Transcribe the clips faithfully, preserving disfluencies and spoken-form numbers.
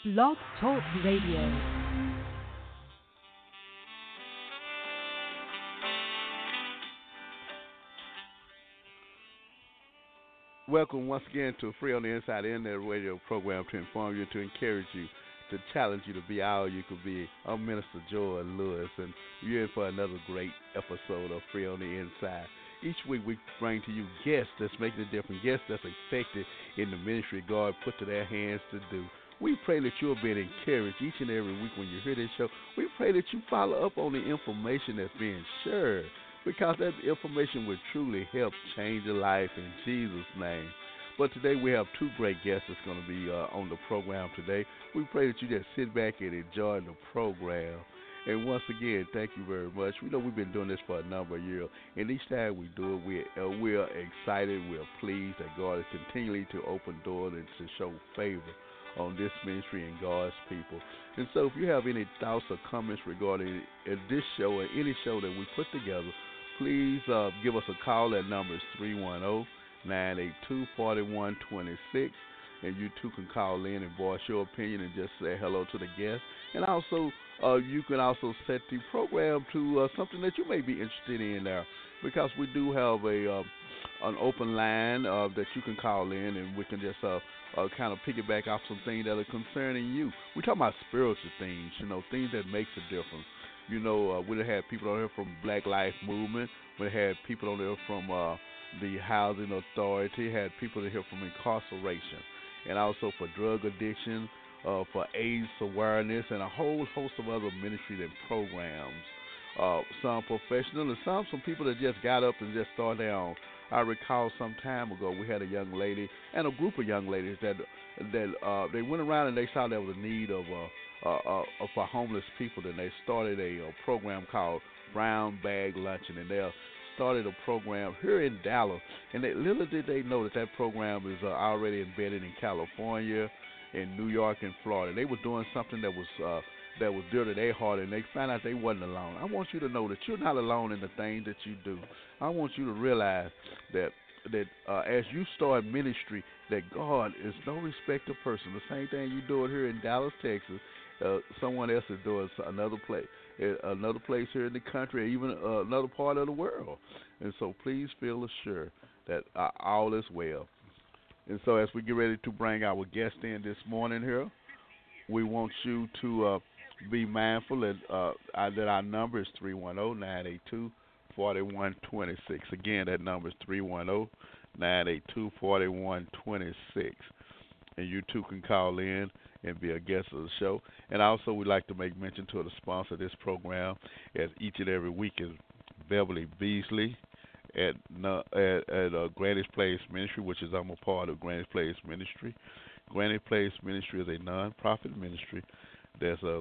Blog Talk Radio. Welcome once again to Free on the Inside Internet radio program to inform you, to encourage you, to challenge you to be all you could be. I'm Minister Joel Lewis, and you're in for another great episode of Free on the Inside. Each week we bring to you guests that's making a difference, guests that's effective in the ministry God put to their hands to do. We pray that you'll be encouraged each and every week when you hear this show. We pray that you follow up on the information that's being shared, because that information will truly help change your life in Jesus' name. But today we have two great guests that's going to be uh, on the program today. We pray that you just sit back and enjoy the program. And once again, thank you very much. We know we've been doing this for a number of years, and each time we do it, we're, uh, we're excited, we're pleased that God is continually to open doors and to show favor on this ministry and God's people. And so if you have any thoughts or comments regarding uh, this show or any show that we put together, please uh, give us a call. That number is three one zero, nine eight two, four one two six. And you too can call in and voice your opinion and just say hello to the guest. And also, uh, you can also set the program to uh, something that you may be interested in there, because we do have a uh, an open line uh, that you can call in, and we can just uh, uh, kind of piggyback off some things that are concerning you. We're talking about spiritual things, you know, things that makes a difference. You know, uh, we had people on here from Black Life Movement. We had people on there from uh, the Housing Authority. Had people on here from incarceration, and also for drug addiction, uh, for AIDS awareness, and a whole host of other ministries and programs. Uh, some professional and some some people that just got up and just started their own. I recall some time ago we had a young lady and a group of young ladies that that uh, they went around and they saw there was a need of uh, uh, uh, for homeless people, and they started a, a program called Brown Bag Luncheon, and they started a program here in Dallas. And they, little did they know that that program is uh, already embedded in California, in New York, and Florida. They were doing something that was uh, that was dear to their heart, and they found out they wasn't alone. I want you to know that you're not alone in the things that you do. I want you to realize that that uh, as you start ministry, that God is no respecter of person. The same thing you do it here in Dallas, Texas, uh, someone else is doing another place, another place here in the country, or even uh, another part of the world. And so please feel assured that uh, all is well. And so as we get ready to bring our guest in this morning here, we want you to uh, be mindful that, uh, that our number is three one zero, nine eight two, four one two six. Again, that number is three one zero, nine eight two, four one two six. And you too can call in and be a guest of the show. And also we'd like to make mention to the sponsor of this program, as each and every week, is Beverly Beasley at, at, at uh, Granny's Place Ministry, which is I'm a part of Granny's Place Ministry. Granny Place Ministry is a non-profit ministry that's uh,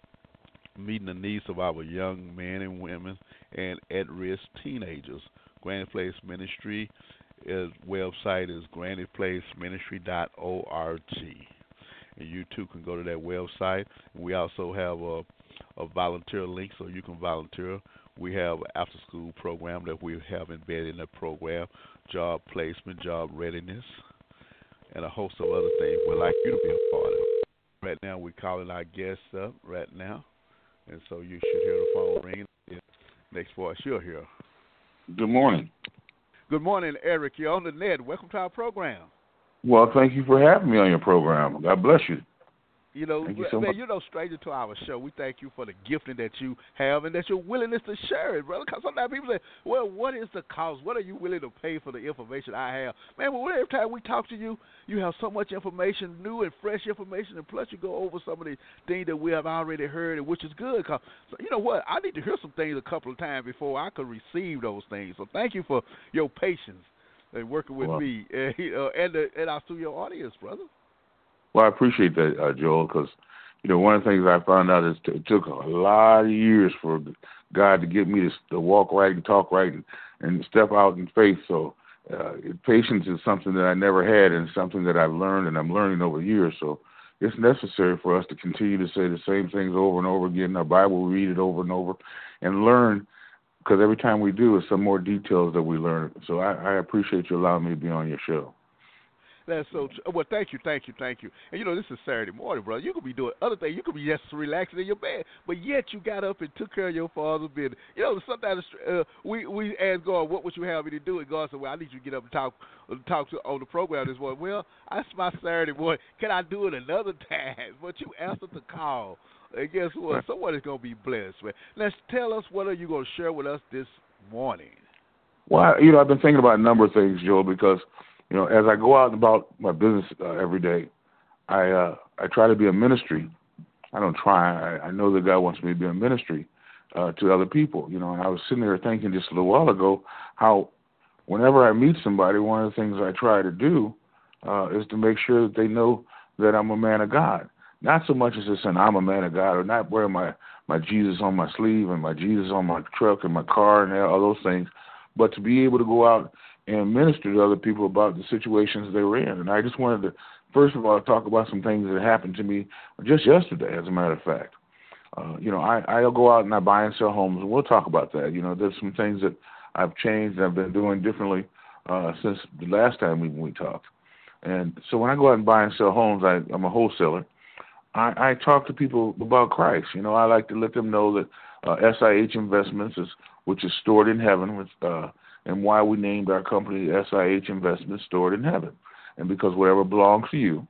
meeting the needs of our young men and women and at-risk teenagers. Granny Place Ministry is, website is granny place ministry dot org. And you too can go to that website. We also have a, a volunteer link, so you can volunteer. We have an after-school program that we have embedded in that program, job placement, job readiness, and a host of other things we'd like you to be a part of. Right now, we're calling our guests up right now, and so you should hear the phone ring. Next voice you'll hear. Good morning. Good morning, Eric. You're on the net. Welcome to our program. Well, thank you for having me on your program. God bless you. You know, Thank you so man, much. you're no stranger to our show. We thank you for the gifting that you have and that your willingness to share it, brother. Because sometimes people say, well, what is the cost? What are you willing to pay for the information I have? Man, well, every time we talk to you, you have so much information, new and fresh information, and plus you go over some of the things that we have already heard, which is good. Cause, so, you know what? I need to hear some things a couple of times before I could receive those things. So thank you for your patience and working with well, me and, uh, and, the, and our studio audience, brother. Well, I appreciate that, uh, Joel, because, you know, one of the things I found out is it took a lot of years for God to get me to, to walk right and talk right and, and step out in faith. So uh, patience is something that I never had, and something that I've learned and I'm learning over years. So it's necessary for us to continue to say the same things over and over again. Our Bible, read it over and over and learn, because every time we do, it's some more details that we learn. So I, I appreciate you allowing me to be on your show. That's so true. Well, thank you, thank you, thank you. And you know, this is Saturday morning, brother. You could be doing other things. You could be just relaxing in your bed, but yet you got up and took care of your father's business. You know, sometimes uh, we we ask God, "What would you have me to do?" And God said, "Well, I need you to get up and talk talk to on the program this morning." Well, that's my Saturday morning. Can I do it another time? But you answered the call, and guess what? Someone is gonna be blessed, man. Let's tell us what are you gonna share with us this morning. Well, you know, I've been thinking about a number of things, Joe, because you know, as I go out and about my business uh, every day, I uh, I try to be a ministry. I don't try. I, I know that God wants me to be a ministry uh, to other people. You know, and I was sitting there thinking just a little while ago how whenever I meet somebody, one of the things I try to do uh, is to make sure that they know that I'm a man of God. Not so much as just saying I'm a man of God, or not wearing my, my Jesus on my sleeve and my Jesus on my truck and my car and all those things, but to be able to go out and minister to other people about the situations they were in. And I just wanted to, first of all, talk about some things that happened to me just yesterday, as a matter of fact. Uh, you know, I, I'll go out and I buy and sell homes, and we'll talk about that. You know, there's some things that I've changed and I've been doing differently uh, since the last time we, we talked. And so when I go out and buy and sell homes, I, I'm a wholesaler. I, I talk to people about Christ. You know, I like to let them know that uh, S I H Investments, is, which is stored in heaven, which, uh, and why we named our company S I H Investments, Stored in Heaven. And because whatever belongs to you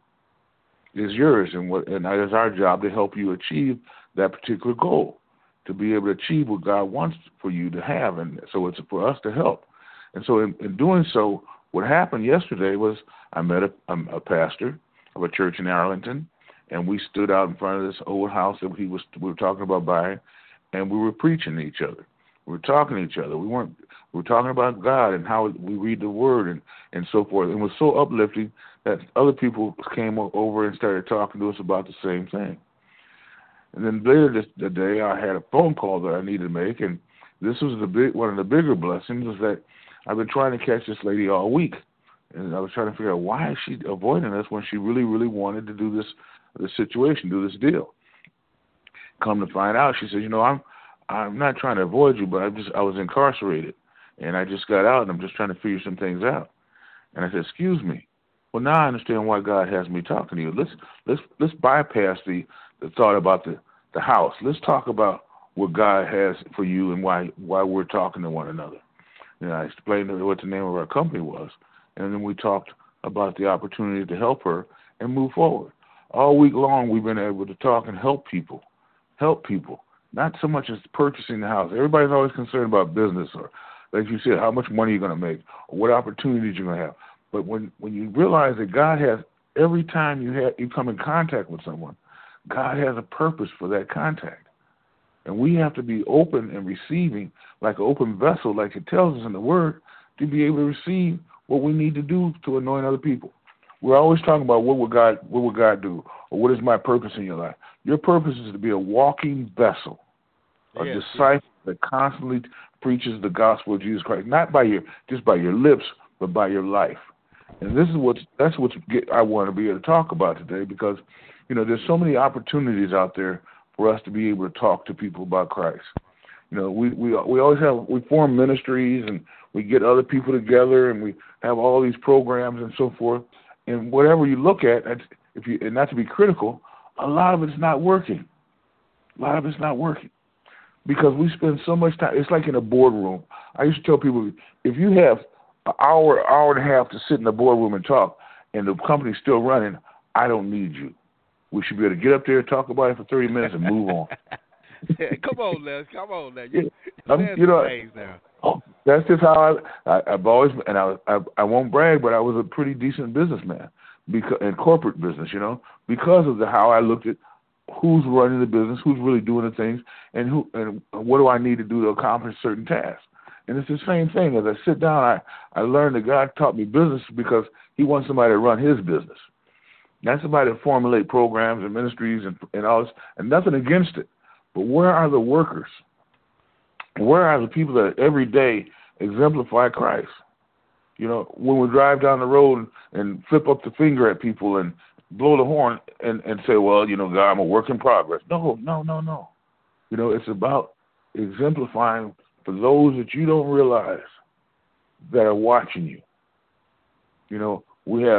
is yours, and what and it is our job to help you achieve that particular goal, to be able to achieve what God wants for you to have. And so it's for us to help. And so in, in doing so, what happened yesterday was I met a, a, a pastor of a church in Arlington, and we stood out in front of this old house that he was we were talking about buying, and we were preaching to each other. We were talking to each other. We weren't. We were talking about God and how we read the Word and, and so forth. It was so uplifting that other people came over and started talking to us about the same thing. And then later this the day, I had a phone call that I needed to make, and this was the big one of the bigger blessings was that I've been trying to catch this lady all week, and I was trying to figure out why is she avoiding us when she really, really wanted to do this this situation, do this deal. Come to find out, she said, you know, I'm I'm not trying to avoid you, but I just I was incarcerated, and I just got out, and I'm just trying to figure some things out. And I said, excuse me. Well, now I understand why God has me talking to you. Let's let's let's bypass the, the thought about the, the house. Let's talk about what God has for you and why why we're talking to one another. And I explained to her what the name of our company was, and then we talked about the opportunity to help her and move forward. All week long, we've been able to talk and help people, help people. Not so much as purchasing the house. Everybody's always concerned about business or, like you said, how much money you're going to make or what opportunities you're going to have. But when, when you realize that God has, every time you have, you come in contact with someone, God has a purpose for that contact. And we have to be open and receiving like an open vessel, like it tells us in the Word, to be able to receive what we need to do to anoint other people. We're always talking about what would God, what would God do, or what is my purpose in your life. Your purpose is to be a walking vessel, a yes, disciple yes. that constantly preaches the gospel of Jesus Christ, not by your just by your lips, but by your life. And this is what that's what I want to be able to talk about today, because you know there's so many opportunities out there for us to be able to talk to people about Christ. You know, we we we always have we form ministries and we get other people together and we have all these programs and so forth. And whatever you look at, if you and not to be critical, a lot of it's not working. A lot of it's not working because we spend so much time. It's like in a boardroom. I used to tell people, if you have an hour, hour and a half to sit in the boardroom and talk, and the company's still running, I don't need you. We should be able to get up there and talk about it for thirty minutes and move on. Yeah, come on, Les. Come on, now. You, yeah. um, you know, oh, that's just how I, I, I've always, and I, I, I won't brag, but I was a pretty decent businessman because in corporate business, you know, because of the how I looked at who's running the business, who's really doing the things, and who and what do I need to do to accomplish certain tasks. And it's the same thing. As I sit down, I, I learned that God taught me business because He wants somebody to run His business, not somebody to formulate programs and ministries and, and all this, and nothing against it. But where are the workers? Where are the people that every day exemplify Christ? You know, when we drive down the road and flip up the finger at people and blow the horn and, and say, well, you know, God, I'm a work in progress. No, no, no, no. You know, it's about exemplifying for those that you don't realize that are watching you. You know, we have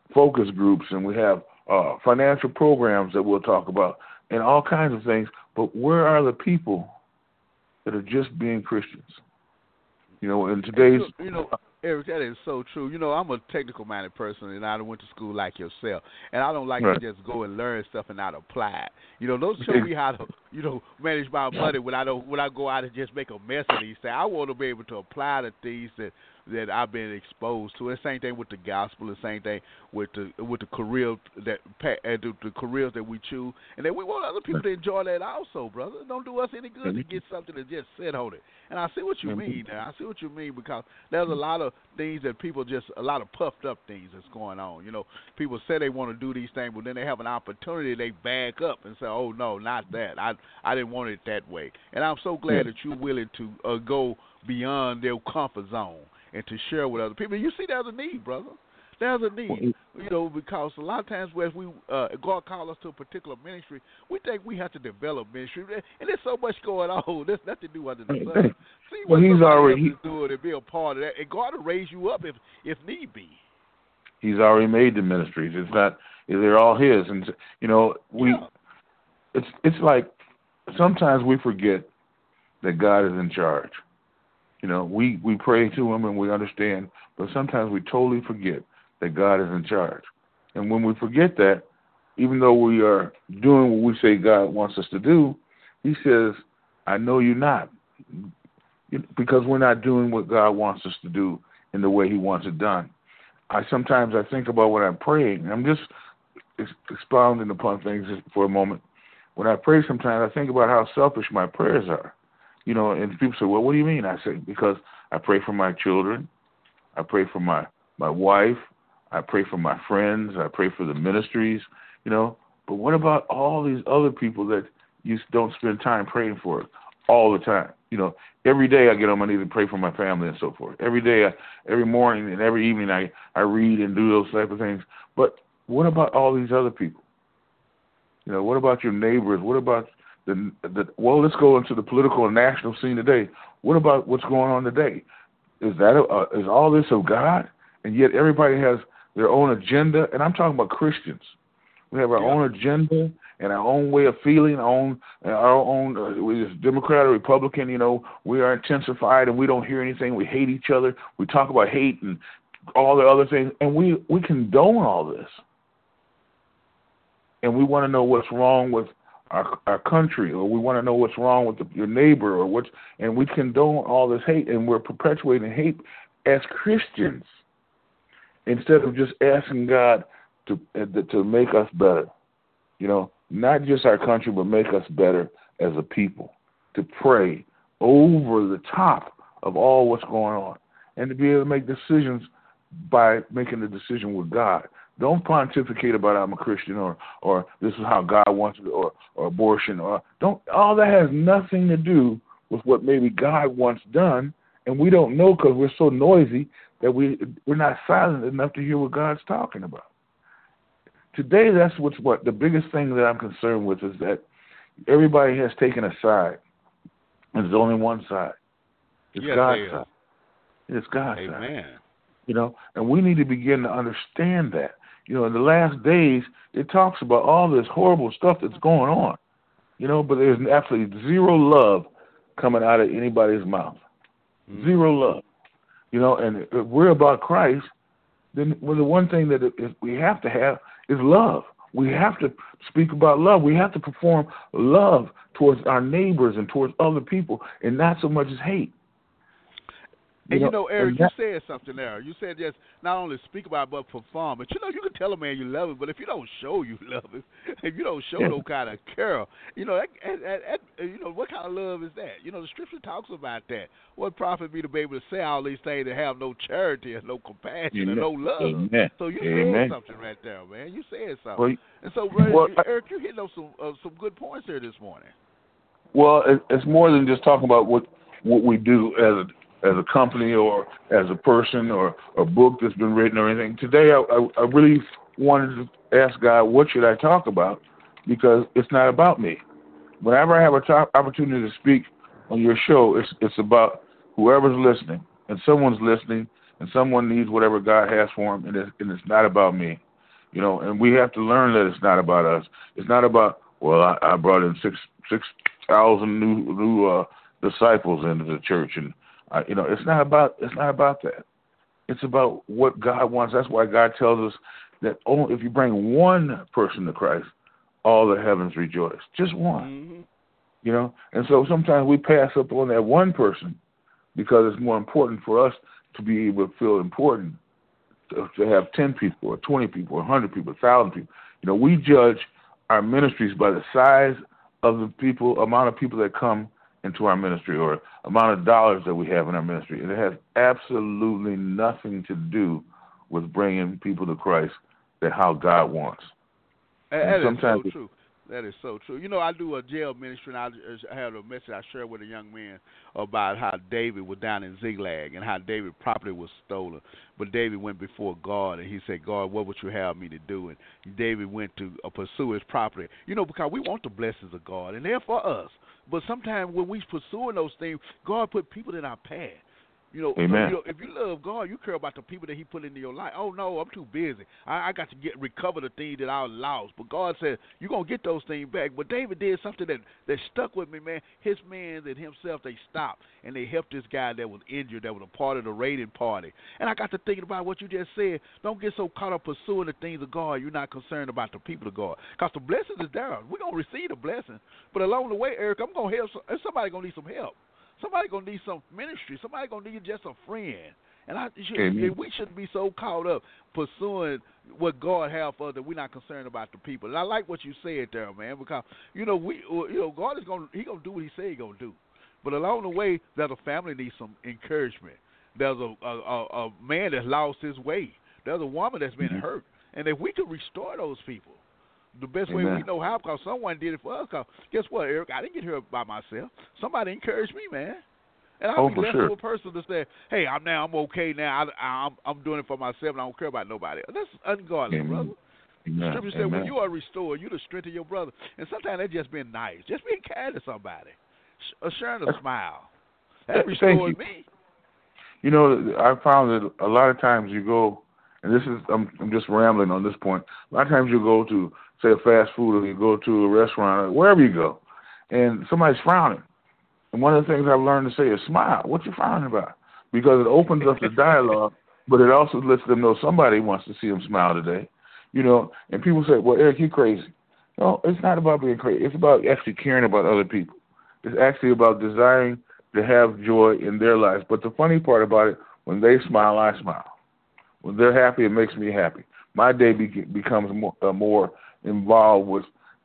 focus groups, and we have uh, financial programs that we'll talk about, and all kinds of things. But where are the people that are just being Christians? You know, in today's... You know, Eric, that is so true. You know, I'm a technical-minded person, and I went to school like yourself, and I don't like right. to just go and learn stuff and not apply it. You know, don't show me how to, you know, manage my money when I don't when I go out and just make a mess of these things. I want to be able to apply the things that that I've been exposed to. The same thing with the gospel. The same thing with the with the career that uh, the, the careers that we choose, and then we want other people to enjoy that also, brother. It don't do us any good to get something to just sit on it. And I see what you mean. Now I see what you mean because there's a lot of things that people just a lot of puffed up things that's going on. You know, people say they want to do these things, but then they have an opportunity, they back up and say, "Oh no, not that. I I didn't want it that way." And I'm so glad that you're willing to uh, go beyond their comfort zone and to share with other people. You see, there's a need, brother. There's a need, you know, because a lot of times when we uh, God calls us to a particular ministry, we think we have to develop ministry, and there's so much going on. There's nothing to do under the sun. See what well, he's already else is doing and be a part of that, and God will raise you up if if need be. He's already made the ministries. It's not; they're all His, and you know, we. Yeah. It's it's like sometimes we forget that God is in charge. You know, we, we pray to Him and we understand, but sometimes we totally forget that God is in charge. And when we forget that, even though we are doing what we say God wants us to do, He says, I know you're not, because we're not doing what God wants us to do in the way He wants it done. I sometimes I think about when I'm praying, and I'm just expounding upon things for a moment. When I pray sometimes, I think about how selfish my prayers are. You know, and people say, well, what do you mean? I say, because I pray for my children. I pray for my, my wife. I pray for my friends. I pray for the ministries, you know. But what about all these other people that you don't spend time praying for all the time? You know, every day I get on my knees and pray for my family and so forth. Every day, I, every morning and every evening I, I read and do those type of things. But what about all these other people? You know, what about your neighbors? What about the, the well, let's go into the political and national scene today. What about what's going on today? Is that a, uh, is all this of God? And yet everybody has their own agenda. And I'm talking about Christians. We have our yeah. own agenda and our own way of feeling, our own, our own uh, whether it's Democrat or Republican, you know, we are intensified and we don't hear anything. We hate each other. We talk about hate and all the other things. And we, we condone all this. And we want to know what's wrong with our our country, or we want to know what's wrong with the, your neighbor, or what's, and we condone all this hate, and we're perpetuating hate as Christians instead of just asking God to to make us better. You know, not just our country, but make us better as a people. To pray over the top of all what's going on, and to be able to make decisions by making the decision with God. Don't pontificate about I'm a Christian, or or this is how God wants it, or or abortion, or don't. All that has nothing to do with what maybe God wants done, and we don't know because we're so noisy that we we're not silent enough to hear what God's talking about. Today, that's what's what the biggest thing that I'm concerned with is that everybody has taken a side, and there's only one side. It's yes, God's side. It's God's Amen. side. You know, and we need to begin to understand that. You know, in the last days, it talks about all this horrible stuff that's going on, you know, but there's absolutely zero love coming out of anybody's mouth. Mm-hmm. Zero love. You know, and if we're about Christ, then well, the one thing that we have to have is love. We have to speak about love. We have to perform love towards our neighbors and towards other people, and not so much as hate. And, you know, Eric, you said something there. You said just not only speak about it, but perform. But, you know, you can tell a man you love him, but if you don't show you love him, if you don't show yeah. no kind of care, you know, that, that, that, you know, what kind of love is that? You know, the Scripture talks about that. What profit be to be able to say all these things and have no charity and no compassion Amen. and no love? Amen. So you Amen. said something right there, man. You said something. Well, and so, well, Eric, you're hitting on some, uh, some good points here this morning. Well, it's more than just talking about what, what we do as a as a company or as a person or a book that's been written or anything. Today, I, I, I really wanted to ask God, what should I talk about? Because it's not about me. Whenever I have an top opportunity to speak on your show, it's it's about whoever's listening, and someone's listening, and someone needs whatever God has for them, and it's, and it's not about me. You know, and we have to learn that it's not about us. It's not about, well, I, I brought in six six thousand new new uh, disciples into the church, and I, you know, it's not about it's not about that. It's about what God wants. That's why God tells us that only if you bring one person to Christ, all the heavens rejoice. Just one. Mm-hmm. You know, and so sometimes we pass up on that one person because it's more important for us to be able to feel important. To have ten people or twenty people or one hundred people, one thousand people. You know, we judge our ministries by the size of the people, amount of people that come into our ministry or amount of dollars that we have in our ministry. And it has absolutely nothing to do with bringing people to Christ that how God wants. And, and and sometimes so true. That is so true. You know, I do a jail ministry, and I, I had a message I shared with a young man about how David was down in Ziklag and how David's property was stolen. But David went before God, and he said, God, what would you have me to do? And David went to uh, pursue his property. You know, because we want the blessings of God, and they're for us. But sometimes when we pursuing those things, God put people in our path. You know, Amen. so, you know, if you love God, you care about the people that He put into your life. Oh no, I'm too busy. I, I got to get recover the things that I lost. But God said you're gonna get those things back. But David did something that, that stuck with me, man. His men and himself, they stopped and they helped this guy that was injured, that was a part of the raiding party. And I got to thinking about what you just said. Don't get so caught up pursuing the things of God. You're not concerned about the people of God, because the blessings is there. We're gonna receive the blessing. But along the way, Eric, I'm gonna help. Somebody gonna need some help. Somebody gonna need some ministry. Somebody gonna need just a friend. And I should, we shouldn't be so caught up pursuing what God has for us that we're not concerned about the people. And I like what you said there, man, because you know we, you know, God is gonna He gonna do what He said He gonna do. But along the way, there's a family needs some encouragement. There's a a, a, a man that's lost his way. There's a woman that's been mm-hmm. hurt. And if we could restore those people, the best Amen. way we know how, because someone did it for us. Cause guess what, Eric? I didn't get here by myself. Somebody encouraged me, man. And I'll oh, be less sure. of a person to say, "Hey, I'm now I'm okay now. I, I'm I'm doing it for myself, and I don't care about nobody." That's ungodly, Amen. brother. Amen. The scripture said, Amen. "When you are restored, you the strength of your brother." And sometimes that's just being nice, just being kind to somebody, Sh- sharing a smile. That restored me. You know, I found that a lot of times you go, and this is I'm, I'm just rambling on this point. A lot of times you go to say a fast food, or you go to a restaurant, or wherever you go, and somebody's frowning. And one of the things I've learned to say is smile. What you frowning about? Because it opens up the dialogue, but it also lets them know somebody wants to see them smile today. You know, and people say, well, Eric, you crazy. No, it's not about being crazy. It's about actually caring about other people. It's actually about desiring to have joy in their lives. But the funny part about it, when they smile, I smile. When they're happy, it makes me happy. My day be- becomes more, uh, more involved with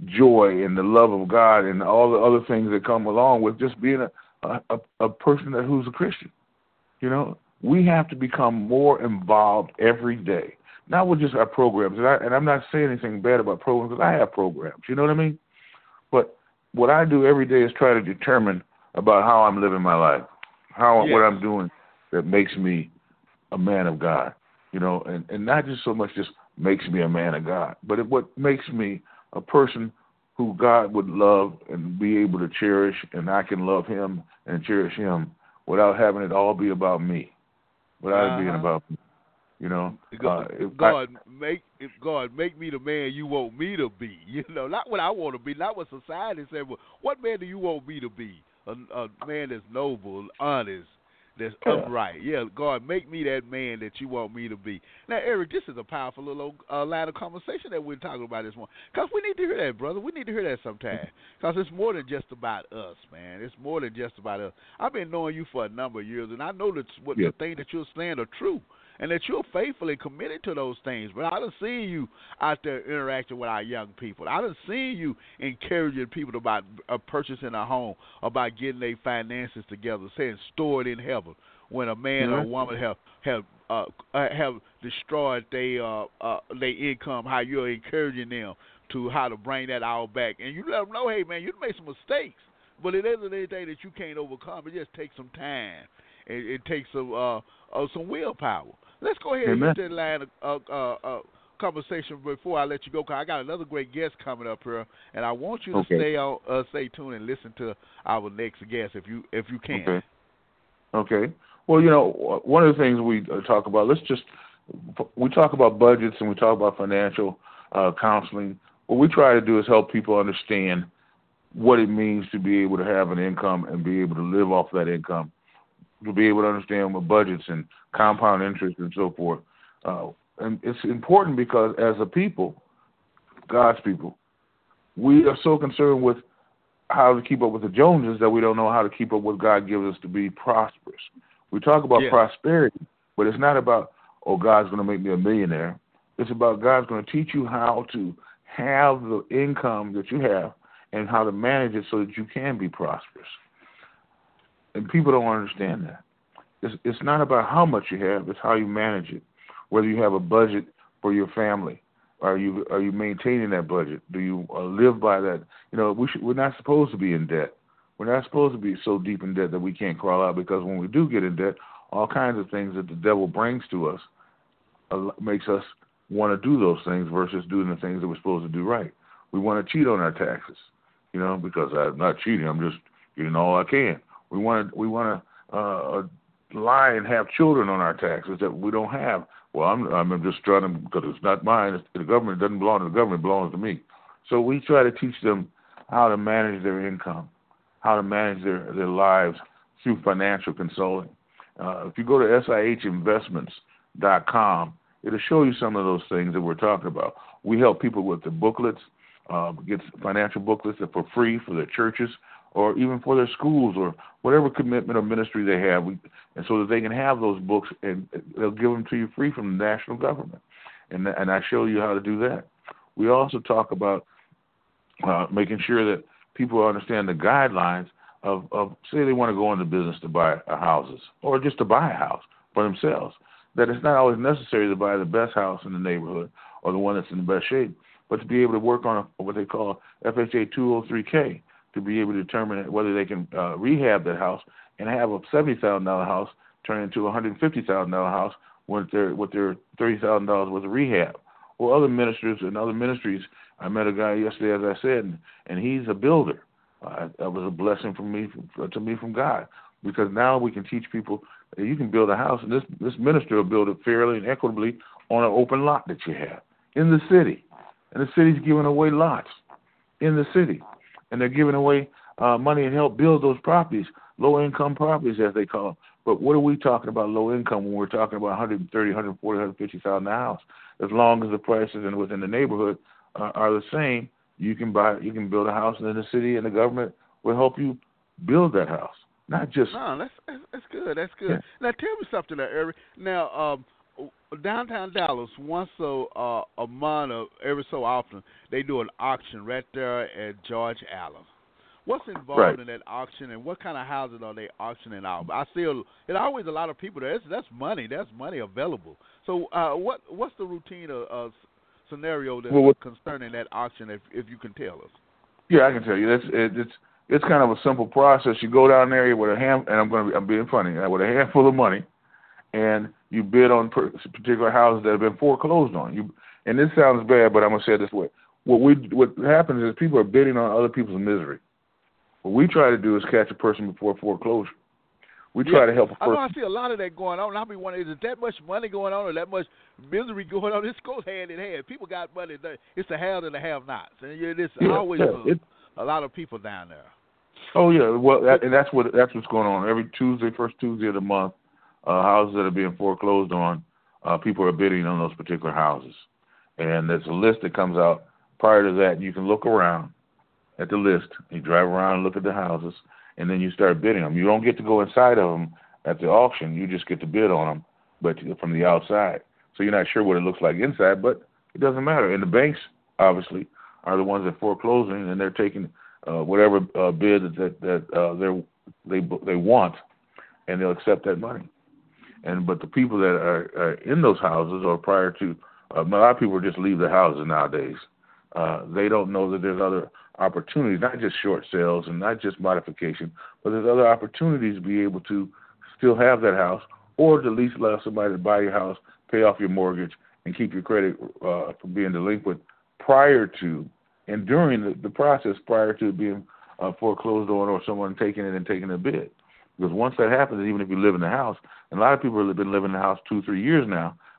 joy and the love of God and all the other things that come along with just being a, a, a person that who's a Christian. You know, we have to become more involved every day, not with just our programs. And, I, and I'm not saying anything bad about programs, because I have programs. You know what I mean? But what I do every day is try to determine about how I'm living my life, how yes. what I'm doing that makes me a man of God. You know, and, and not just so much just makes me a man of God, but it, what makes me a person who God would love and be able to cherish, and I can love Him and cherish Him without having it all be about me, without uh-huh. it being about me. You know, God, uh, God I, make if God make me the man you want me to be. You know, not what I want to be, not what society said. But what man do you want me to be? A, a man that's noble, honest, that's yeah. upright. Yeah, God, make me that man that you want me to be. Now, Eric, this is a powerful little uh, line of conversation that we're talking about this morning. Because we need to hear that, brother. We need to hear that sometime. Because it's more than just about us, man. It's more than just about us. I've been knowing you for a number of years, and I know that what yeah. the things that you're saying are true, and that you're faithfully committed to those things. But I done seen you out there interacting with our young people. I done seen you encouraging people about uh, purchasing a home, about getting their finances together, saying store it in heaven. When a man mm-hmm. or a woman have have uh, have destroyed their uh, uh, their income, how you're encouraging them to how to bring that all back, and you let them know, hey man, you made some mistakes, but it isn't anything that you can't overcome. It just takes some time. It, it takes some uh, uh, some willpower. Let's go ahead Amen. and use that line of uh, uh, uh, conversation before I let you go, because I got another great guest coming up here, and I want you to okay. stay on, uh, stay tuned and listen to our next guest if you if you can. Okay. Okay. Well, you know, one of the things we talk about, let's just we talk about budgets and we talk about financial uh, counseling. What we try to do is help people understand what it means to be able to have an income and be able to live off that income, to be able to understand what budgets and compound interest and so forth. Uh, and it's important because as a people, God's people, we are so concerned with how to keep up with the Joneses that we don't know how to keep up with what God gives us to be prosperous. We talk about yeah. prosperity, but it's not about, oh, God's going to make me a millionaire. It's about God's going to teach you how to have the income that you have and how to manage it so that you can be prosperous. And people don't understand that. It's, it's not about how much you have, it's how you manage it. Whether you have a budget for your family, are you are you maintaining that budget? Do you uh, live by that? You know, we should, we're not supposed to be in debt. We're not supposed to be so deep in debt that we can't crawl out, because when we do get in debt, all kinds of things that the devil brings to us uh, makes us want to do those things versus doing the things that we're supposed to do right. We want to cheat on our taxes, you know, because I'm not cheating. I'm just getting all I can. We want to we want to uh, lie and have children on our taxes that we don't have. Well, I'm I'm just trying to, because it's not mine. It's, the government doesn't belong to the government. It belongs to me. So we try to teach them how to manage their income, how to manage their, their lives through financial consulting. Uh, if you go to S I H investments dot com, it'll show you some of those things that we're talking about. We help people with the booklets, uh, get financial booklets that for free for their churches or even for their schools or whatever commitment or ministry they have, we, and so that they can have those books, and they'll give them to you free from the national government. And, and I show you how to do that. We also talk about uh, making sure that people understand the guidelines of, of, say they want to go into business to buy a houses or just to buy a house for themselves, that it's not always necessary to buy the best house in the neighborhood or the one that's in the best shape, but to be able to work on a, what they call F H A two oh three K, to be able to determine whether they can uh, rehab that house and have a seventy thousand dollars house turn into a one hundred fifty thousand dollars house with their, with their thirty thousand dollars worth of rehab. Or other ministers and other ministries. I met a guy yesterday, as I said, and, and he's a builder. Uh, that was a blessing from me, from, to me from God, because now we can teach people that you can build a house, and this, this minister will build it fairly and equitably on an open lot that you have in the city. And the city's giving away lots in the city. And they're giving away uh, money and help build those properties, low-income properties, as they call them. But what are we talking about low income when we're talking about one hundred thirty thousand dollars, one hundred forty thousand dollars, one hundred fifty thousand dollars a house? As long as the prices and within the neighborhood uh, are the same, you can buy, you can build a house, and then the city and the government will help you build that house. Not just. No, that's that's, that's good. That's good. Yeah. Now tell me something, there, Eric. Now, um, downtown Dallas, once so uh, a month or every so often, they do an auction right there at George Allen. What's involved Right. in that auction, and what kind of houses are they auctioning out? I still, there's always a lot of people there. That's, that's money. That's money available. So, uh, what what's the routine of uh, scenario that's Well, what, concerning that auction, if if you can tell us? Yeah, I can tell you. That's it, it's it's kind of a simple process. You go down there with a hand, and I'm going to be, I'm being funny, with a handful of money, and you bid on per, particular houses that have been foreclosed on. You, and this sounds bad, but I'm going to say it this way: what we what happens is people are bidding on other people's misery. What we try to do is catch a person before foreclosure. We try yeah. to help a I know person. I see a lot of that going on. I'll be wondering, is it that much money going on or that much misery going on? This goes hand in hand. People got money. It's the have and the have-nots. And there's Yeah, always yeah, a, it, a lot of people down there. Oh yeah, well, that, and that's what that's what's going on. Every Tuesday, first Tuesday of the month, uh, houses that are being foreclosed on, uh, people are bidding on those particular houses, and there's a list that comes out. Prior to that, you can look around at the list. You drive around and look at the houses, and then you start bidding them. You don't get to go inside of them at the auction. You just get to bid on them, but from the outside. So you're not sure what it looks like inside, but it doesn't matter. And the banks, obviously, are the ones that foreclosing, and they're taking uh, whatever uh, bid that that uh, they they they want, and they'll accept that money. And but the people that are, are in those houses, or prior to, uh, a lot of people just leave the houses nowadays. Uh, they don't know that there's other opportunities, not just short sales and not just modification, but there's other opportunities to be able to still have that house, or to at least allow somebody to buy your house, pay off your mortgage, and keep your credit uh, from being delinquent prior to and during the, the process prior to being uh, foreclosed on, or someone taking it and taking a bid. Because once that happens, even if you live in the house, and a lot of people have been living in the house two, three years now,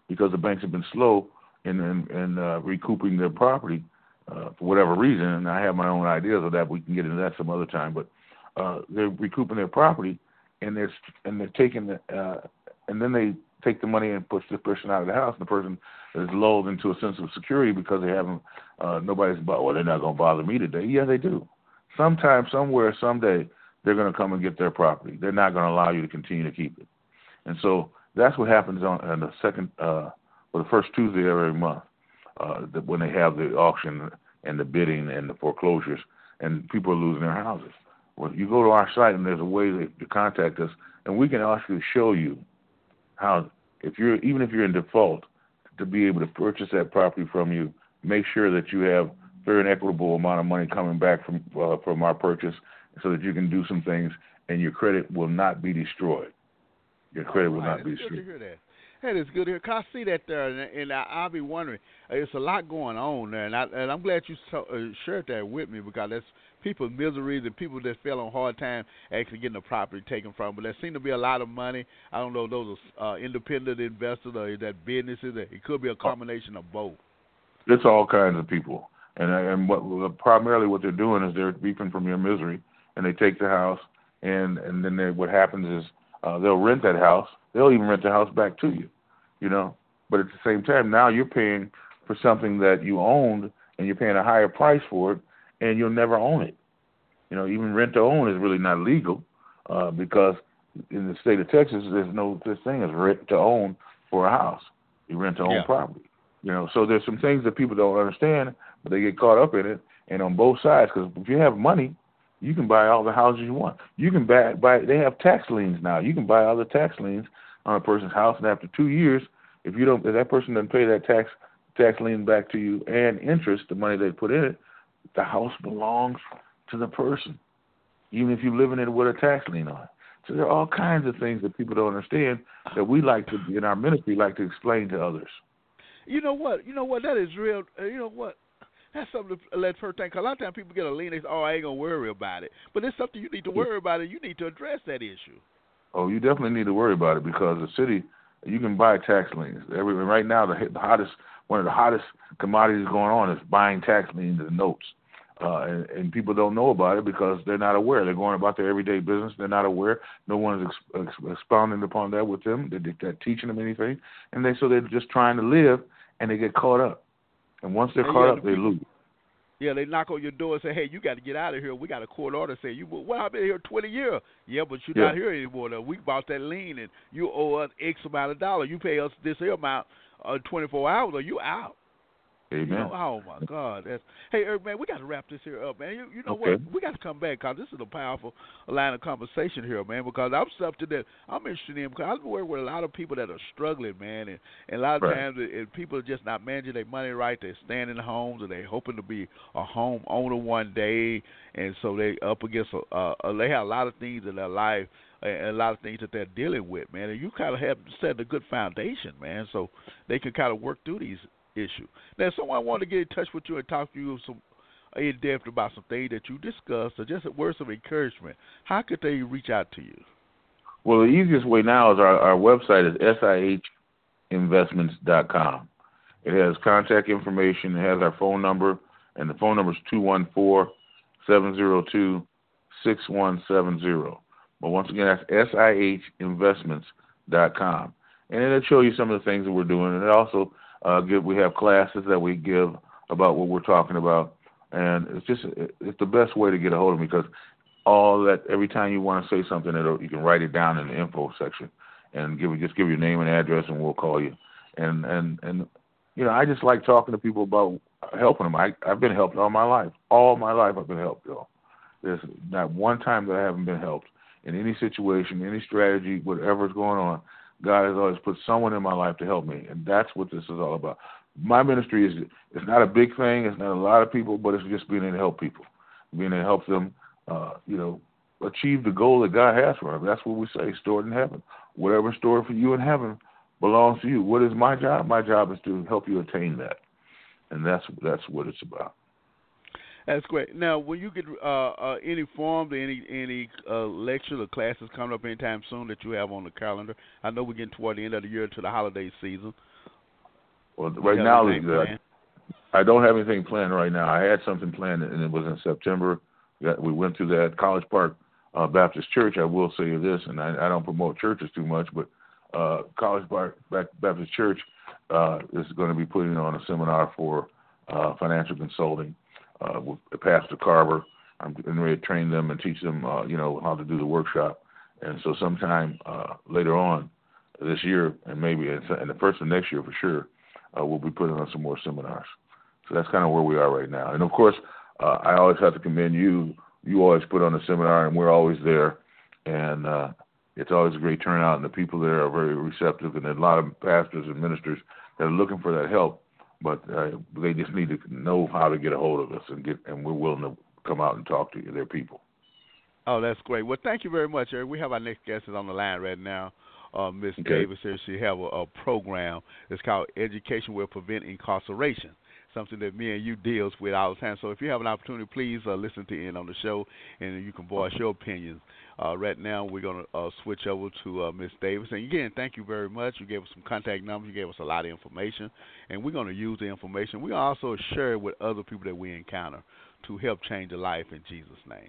because the banks have been slow in in, in uh, recouping their property uh, for whatever reason. And I have my own ideas of that. We can get into that some other time. But uh, they're recouping their property, and they're and they're taking the uh, and then they take the money and push the person out of the house. And the person is lulled into a sense of security because they haven't. Uh, nobody's about. Well, they're not going to bother me today. Yeah, they do. Sometime, somewhere, someday, they're going to come and get their property. They're not going to allow you to continue to keep it. And so that's what happens on, on the second, uh, or the first Tuesday of every month, uh, when they have the auction and the bidding and the foreclosures, and people are losing their houses. Well, you go to our site and there's a way to, to contact us, and we can actually show you how, if you're even if you're in default, to be able to purchase that property from you, make sure that you have fair and equitable amount of money coming back from uh, from our purchase, so that you can do some things and your credit will not be destroyed. Your credit will right. not be It's destroyed. Good to hear that. Hey, it's good to hear. Cause I see that there, and, and I, I'll be wondering. Uh, it's a lot going on there, and, I, and I'm glad you so, uh, shared that with me, because that's people's misery, the people that fell on hard time actually getting the property taken from. But there seems to be a lot of money. I don't know if those are uh, independent investors or is that businesses. It could be a combination of both. It's all kinds of people. And and what primarily what they're doing is they're reaping from your misery, and they take the house, and and then they, what happens is uh, they'll rent that house. They'll even rent the house back to you, you know. But at the same time, now you're paying for something that you owned, and you're paying a higher price for it, and you'll never own it. You know, even rent to own is really not legal uh, because in the state of Texas, there's no such thing as rent to own for a house. You rent to own Yeah. property. You know, so there's some things that people don't understand, but they get caught up in it. And on both sides, because if you have money, you can buy all the houses you want. You can buy, buy. They have tax liens now. You can buy all the tax liens on a person's house, and after two years, if you don't, if that person doesn't pay that tax tax lien back to you and interest, the money they put in it, the house belongs to the person, even if you're living in it with a tax lien on it. So there are all kinds of things that people don't understand that we like to, in our ministry, like to explain to others. You know what? You know what? That is real. Uh, you know what? That's something to let her think. 'Cause a lot of times people get a lien, they say, "Oh, I ain't gonna worry about it." But it's something you need to worry about, and you need to address that issue. Oh, you definitely need to worry about it, because the city, you can buy tax liens. Every right now, the, the hottest, one of the hottest commodities going on is buying tax liens and notes, uh, and, and people don't know about it because they're not aware. They're going about their everyday business. They're not aware. No one is ex- ex- expounding upon that with them. They, they're teaching them anything, and they so they're just trying to live, and they get caught up. And once they're And caught yeah, up, the they people- lose. Yeah, they knock on your door and say, "Hey, you got to get out of here. We got a court order say you. Well, I've been here twenty years. Yeah, but you're Yeah. not here anymore. Though. We bought that lien, and you owe us X amount of dollars. You pay us this here amount, uh, twenty-four hours, or you out." Amen. You know, oh my God! That's, hey, Eric, man, we got to wrap this here up, man. You, you know Okay. what? We got to come back, because this is a powerful line of conversation here, man. Because I'm something that I'm interested in, because I work with a lot of people that are struggling, man, and, and a lot of Right. times it, it, people are just not managing their money right. They're staying in the homes, and they're hoping to be a home owner one day, and so they up against a, uh, they have a lot of things in their life. And a lot of things that they're dealing with, man. And you kind of have set a good foundation, man, so they can kind of work through these issue. Now, if someone wanted to get in touch with you and talk to you some in depth about some things that you discussed, or just words of encouragement, how could they reach out to you? Well, the easiest way now is our, our website is S I H investments dot com. It has contact information. It has our phone number, and the phone number is two one four, seven zero two, six one seven zero. But once again, that's S I H investments dot com. And it'll show you some of the things that we're doing. And it also uh, give, we have classes that we give about what we're talking about. And it's just it's the best way to get a hold of me, because all that every time you want to say something, it'll, you can write it down in the info section and give just give your name and address, and we'll call you. And and and you know, I just like talking to people about helping them. I I've been helped all my life. All my life I've been helped, though. There's not one time that I haven't been helped in any situation, any strategy, whatever's going on. God has always put someone in my life to help me, and that's what this is all about. My ministry is it's not a big thing. It's not a lot of people, but it's just being able to help people, being able to help them, uh, you know, achieve the goal that God has for them. That's what we say, stored in heaven. Whatever's stored for you in heaven belongs to you. What is my job? My job is to help you attain that, and that's that's what it's about. That's great. Now, will you get uh, uh, any forms, any any uh, lectures or classes coming up anytime soon that you have on the calendar? I know we're getting toward the end of the year to the holiday season. Well, right you now, have uh, I don't have anything planned right now. I had something planned, and it was in September. That we went to that College Park uh, Baptist Church. I will say this, and I, I don't promote churches too much, but uh, College Park Baptist Church uh, is going to be putting on a seminar for uh, financial consulting uh, with Pastor Carver. I'm getting ready to train them and teach them, uh, you know, how to do the workshop. And so sometime uh, later on this year, and maybe in the first of next year for sure, uh, we'll be putting on some more seminars. So that's kind of where we are right now. And, of course, uh, I always have to commend you. You always put on a seminar, and we're always there. And uh, it's always a great turnout, and the people there are very receptive. And there's a lot of pastors and ministers that are looking for that help, but uh, they just need to know how to get a hold of us, and get, and we're willing to come out and talk to you, their people. Oh, that's great. Well, thank you very much, Eric. We have our next guest is on the line right now. Uh, Miz Okay. Davis here. She have a, a program. It's called Education Will Prevent Incarceration, something that me and you deals with all the time. So if you have an opportunity, please uh, listen to in on the show, and you can voice your opinions. Uh, right now, we're going to uh, switch over to uh, Miz Davis. And again, thank you very much. You gave us some contact numbers. You gave us a lot of information, and we're going to use the information. We're going to also share it with other people that we encounter to help change a life in Jesus' name.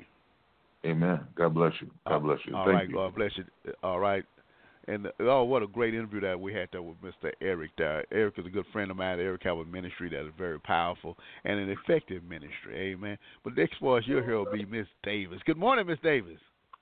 Amen. God bless you. God bless you. All Thank right, you. God bless you. All right. And oh, what a great interview that we had there with Mister Eric there. Eric is a good friend of mine. Eric has a ministry that is very powerful and an effective ministry. Amen. But next for us, you'll hear will be Miss Davis. Good morning, Miss Davis.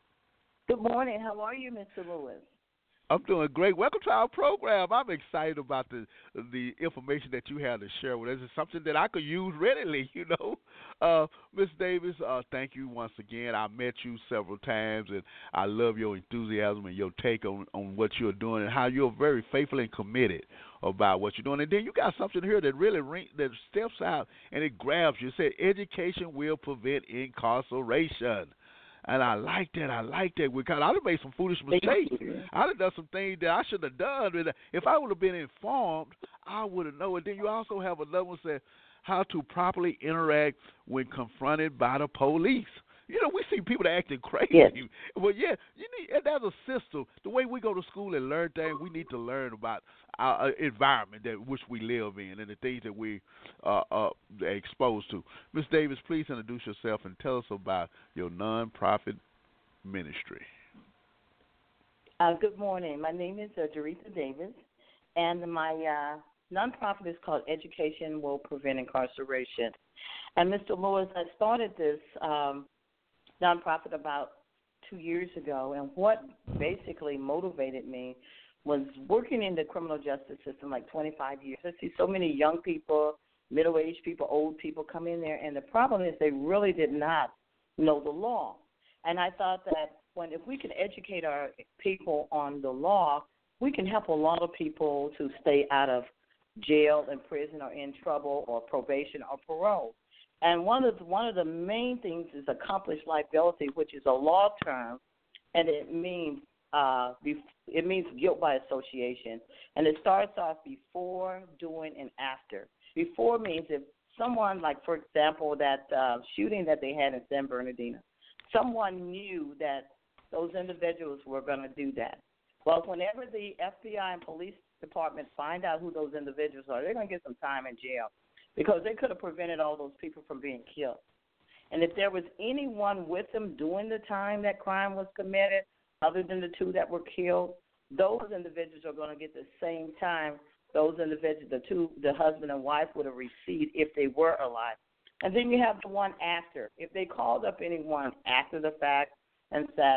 Good morning. How are you, Mister Lewis? I'm doing great. Welcome to our program. I'm excited about the the information that you have to share with us. It's something that I could use readily, you know. Uh, Miss Davis, uh, thank you once again. I met you several times, and I love your enthusiasm and your take on, on what you're doing and how you're very faithful and committed about what you're doing. And then you got something here that really ring, that steps out and it grabs you. It said, education will prevent incarceration. And I like that. I like that because I'd have made some foolish mistakes. I'd have done some things that I shouldn't have done. If I would have been informed, I would have known. And then you also have another one that says how to properly interact when confronted by the police. You know, we see people that acting crazy. Yes. Well, yeah, you need. And that's a system. The way we go to school and learn things, we need to learn about our environment that which we live in and the things that we uh, uh, are exposed to. Miz Davis, please introduce yourself and tell us about your nonprofit ministry. Uh, good morning. My name is uh, Doretha Davis, and my uh, nonprofit is called Education Will Prevent Incarceration. And Mister Lewis, I started this um, nonprofit about two years ago, and what basically motivated me was working in the criminal justice system like twenty-five years. I see so many young people, middle-aged people, old people come in there, and the problem is they really did not know the law. And I thought that when if we can educate our people on the law, we can help a lot of people to stay out of jail and prison or in trouble or probation or parole. And one of the, one of the main things is accomplished liability, which is a law term, and it means uh, it means guilt by association. And it starts off before, during, and after. Before means if someone, like for example, that uh, shooting that they had in San Bernardino, someone knew that those individuals were going to do that. Well, whenever the F B I and police department find out who those individuals are, they're going to get some time in jail because they could have prevented all those people from being killed. And if there was anyone with them during the time that crime was committed, other than the two that were killed, those individuals are going to get the same time those individuals, the two, the husband and wife, would have received if they were alive. And then you have the one after. If they called up anyone after the fact and said,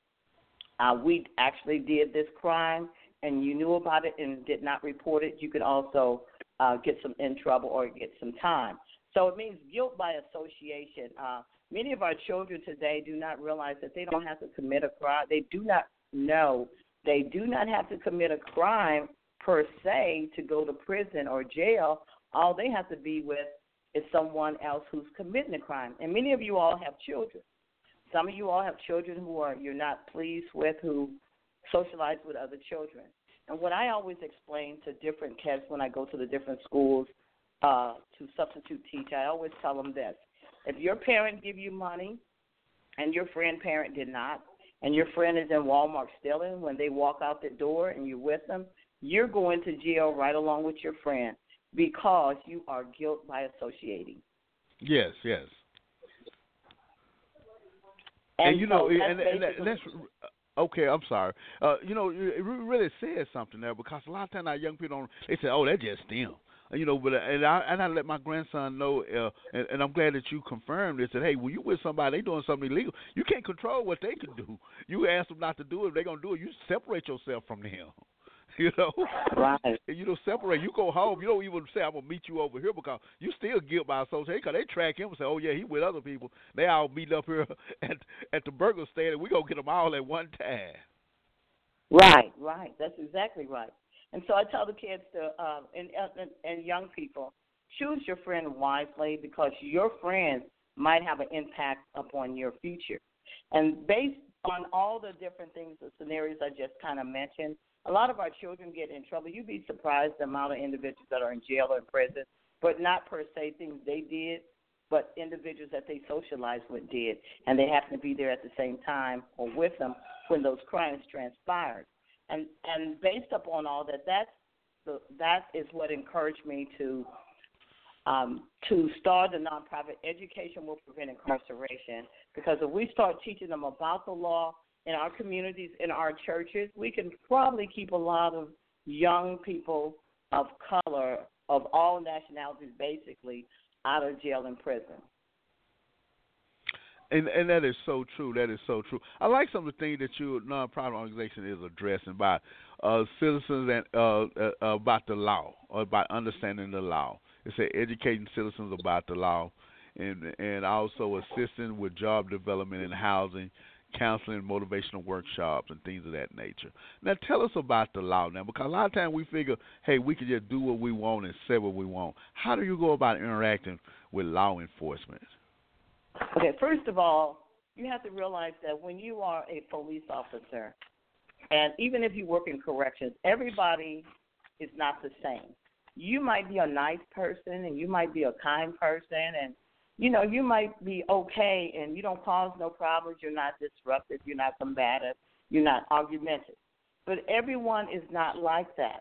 uh, we actually did this crime and you knew about it and did not report it, you could also uh, get some in trouble or get some time. So it means guilt by association. Uh, many of our children today do not realize that they don't have to commit a crime. They do not know. They do not have to commit a crime per se to go to prison or jail. All they have to be with is someone else who's committing a crime. And many of you all have children. Some of you all have children who are you're not pleased with, who socialize with other children. And what I always explain to different kids when I go to the different schools uh, to substitute teach, I always tell them this. If your parent give you money and your friend parent did not, and your friend is in Walmart stealing, when they walk out the door and you're with them, you're going to jail right along with your friend. because you are guilt by associating. Yes, yes. And, And you know, so that's and, and, basically, and that's okay. I'm sorry. Uh, you know, it really says something there because a lot of times our young people don't. They say, "Oh, that's just them." You know, but and I and I let my grandson know, uh, and, and I'm glad that you confirmed this. That hey, when you with somebody, they doing something illegal. You can't control what they can do. You ask them not to do it. If they're gonna do it, you separate yourself from them. You know, right. and you don't separate. You go home. You don't even say, "I'm gonna meet you over here," because you still guilt by association. Because they track him and say, "Oh yeah, he with other people. They all meeting up here at at the burger stand, and we gonna get them all at one time." Right, right. That's exactly right. And so I tell the kids to um, and, and and young people, choose your friend wisely because your friends might have an impact upon your future. And based on all the different things, the scenarios I just kind of mentioned, a lot of our children get in trouble. You'd be surprised the amount of individuals that are in jail or in prison, but not per se things they did, but individuals that they socialized with did, and they happen to be there at the same time or with them when those crimes transpired. And and based upon all that, that's the, that is what encouraged me to um, to start the nonprofit. Education Will Prevent Incarceration, because if we start teaching them about the law in our communities, in our churches, we can probably keep a lot of young people of color, of all nationalities, basically, out of jail and prison. And and that is so true. That is so true. I like some of the things that your nonprofit organization is addressing about uh, citizens and uh, uh, about the law or about understanding the law. It says educating citizens about the law, and and also assisting with job development and housing, counseling, motivational workshops, and things of that nature. Now, tell us about the law now, because a lot of times we figure, hey, we can just do what we want and say what we want. How do you go about interacting with law enforcement? Okay, first of all, you have to realize that when you are a police officer, and even if you work in corrections, everybody is not the same. You might be a nice person, and you might be a kind person, and, you know, you might be okay, and you don't cause no problems. You're not disruptive. You're not combative. You're not argumentative. But everyone is not like that.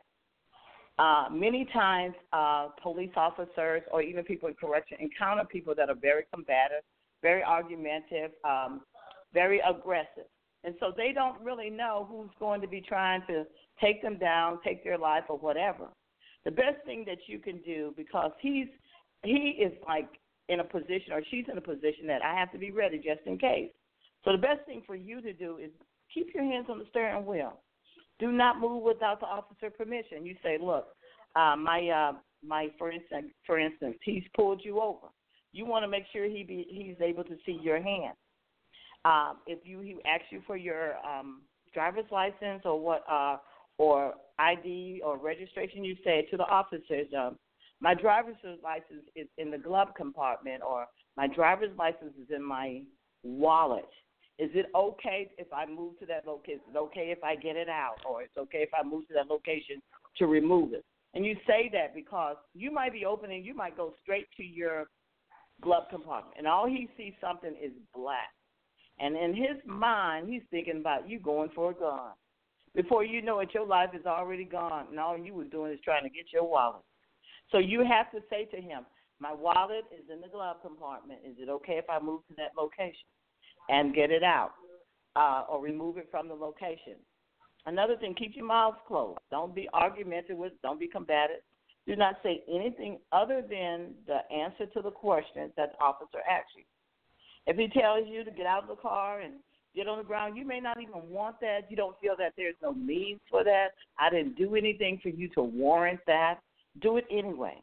Uh, many times uh, police officers or even people in correction encounter people that are very combative, very argumentative, um, very aggressive. And so they don't really know who's going to be trying to take them down, take their life or whatever. The best thing that you can do, because he's he is like in a position or she's in a position that I have to be ready just in case. So the best thing for you to do is keep your hands on the steering wheel. Do not move without the officer permission. You say, look, uh, my uh, my for instance, for instance, he's pulled you over. You want to make sure he be he's able to see your hand. Um, if you he asks you for your um, driver's license or what uh, or I D or registration, you say to the officers, um, my driver's license is in the glove compartment, or my driver's license is in my wallet. Is it okay if I move to that location? Is it okay if I get it out? Or it's okay if I move to that location to remove it? And you say that because you might be opening, you might go straight to your glove compartment, and all he sees something is black. And in his mind, he's thinking about you going for a gun. Before you know it, your life is already gone, and all you were doing is trying to get your wallet. So you have to say to him, my wallet is in the glove compartment. Is it okay if I move to that location and get it out uh, or remove it from the location? Another thing, keep your mouth closed. Don't be argumentative. Don't be combative. Do not say anything other than the answer to the question that the officer asks you. If he tells you to get out of the car and get on the ground, you may not even want that. You don't feel that there's no means for that. I didn't do anything for you to warrant that. Do it anyway.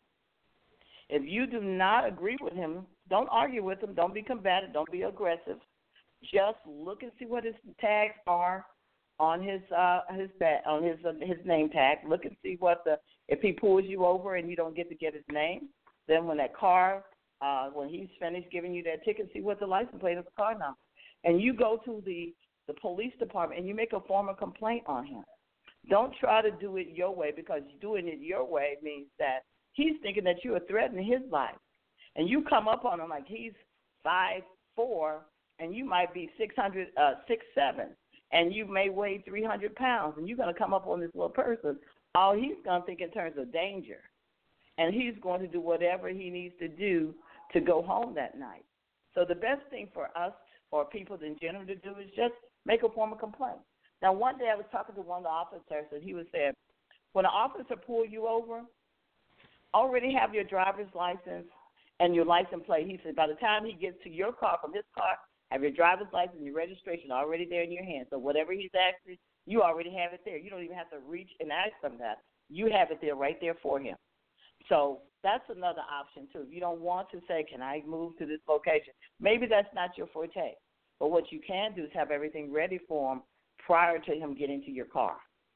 If you do not agree with him, don't argue with him. Don't be combative. Don't be aggressive. Just look and see what his tags are on his uh, his on his uh, his name tag. Look and see what the if he pulls you over and you don't get to get his name. Then when that car uh, when he's finished giving you that ticket, see what the license plate of the car number. And you go to the the police department and you make a formal complaint on him. Don't try to do it your way, because doing it your way means that he's thinking that you are threatening his life. And you come up on him like he's five four, and you might be six hundred, uh, six seven, and you may weigh three hundred pounds, and you're going to come up on this little person. All he's going to think in terms of danger. and he's going to do whatever he needs to do to go home that night. So the best thing for us or people in general to do is just make a formal complaint. Now, one day I was talking to one of the officers, and he was saying, when an officer pulls you over, already have your driver's license and your license plate. He said by the time he gets to your car from his car, have your driver's license and your registration already there in your hand. So whatever he's asking, you already have it there. You don't even have to reach and ask him that. You have it there right there for him. So that's another option, too. If you don't want to say, can I move to this location, maybe that's not your forte. But what you can do is have everything ready for him prior to him getting to your car.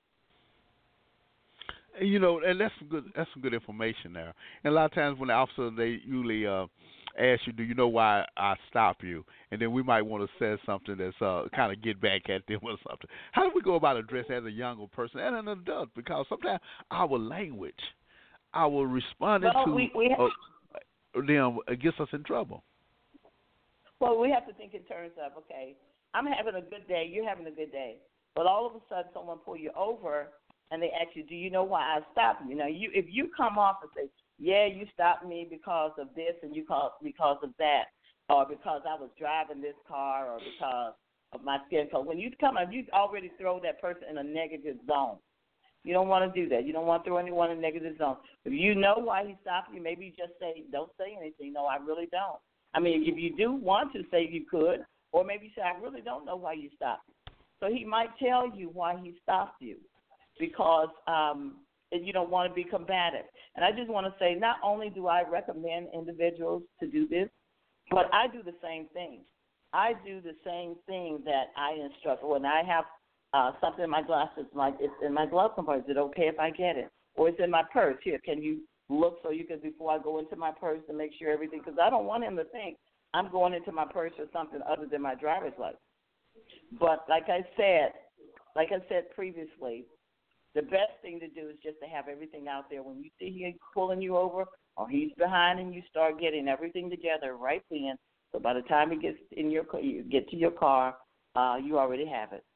You know, and that's some good. That's some good information there. And a lot of times when the officer, they usually uh, ask you, "Do you know why I stop you?" And then we might want to say something that's uh, kind of get back at them or something. How do we go about addressing as a younger person and an adult? Because sometimes our language, our responding well, to we, we have, uh, them uh, gets us in trouble. Well, we have to think in terms of, okay, I'm having a good day, you're having a good day, but all of a sudden someone pull you over and they ask you, do you know why I stopped you? Now, you, if you come off and say, yeah, you stopped me because of this and you call because of that, or because I was driving this car, or because of my skin color. When you come up, you already throw that person in a negative zone. You don't want to do that. You don't want to throw anyone in a negative zone. If you know why he stopped you, maybe you just say, don't say anything. No, I really don't. I mean, if you do want to say you could, or maybe you say, I really don't know why you stopped. So he might tell you why he stopped you, because um, you don't want to be combative. And I just want to say, not only do I recommend individuals to do this, but I do the same thing. I do the same thing that I instruct. When I have uh, something in my glasses, like it's in my glove compartment, is it okay if I get it? Or it's in my purse. Here, can you look so you can, before I go into my purse, to make sure everything, because I don't want him to think I'm going into my purse for something other than my driver's license. But like I said, like I said previously, the best thing to do is just to have everything out there. When you see he's pulling you over or he's behind and you start getting everything together right then. So by the time he gets in your you get to your car, uh, you already have it.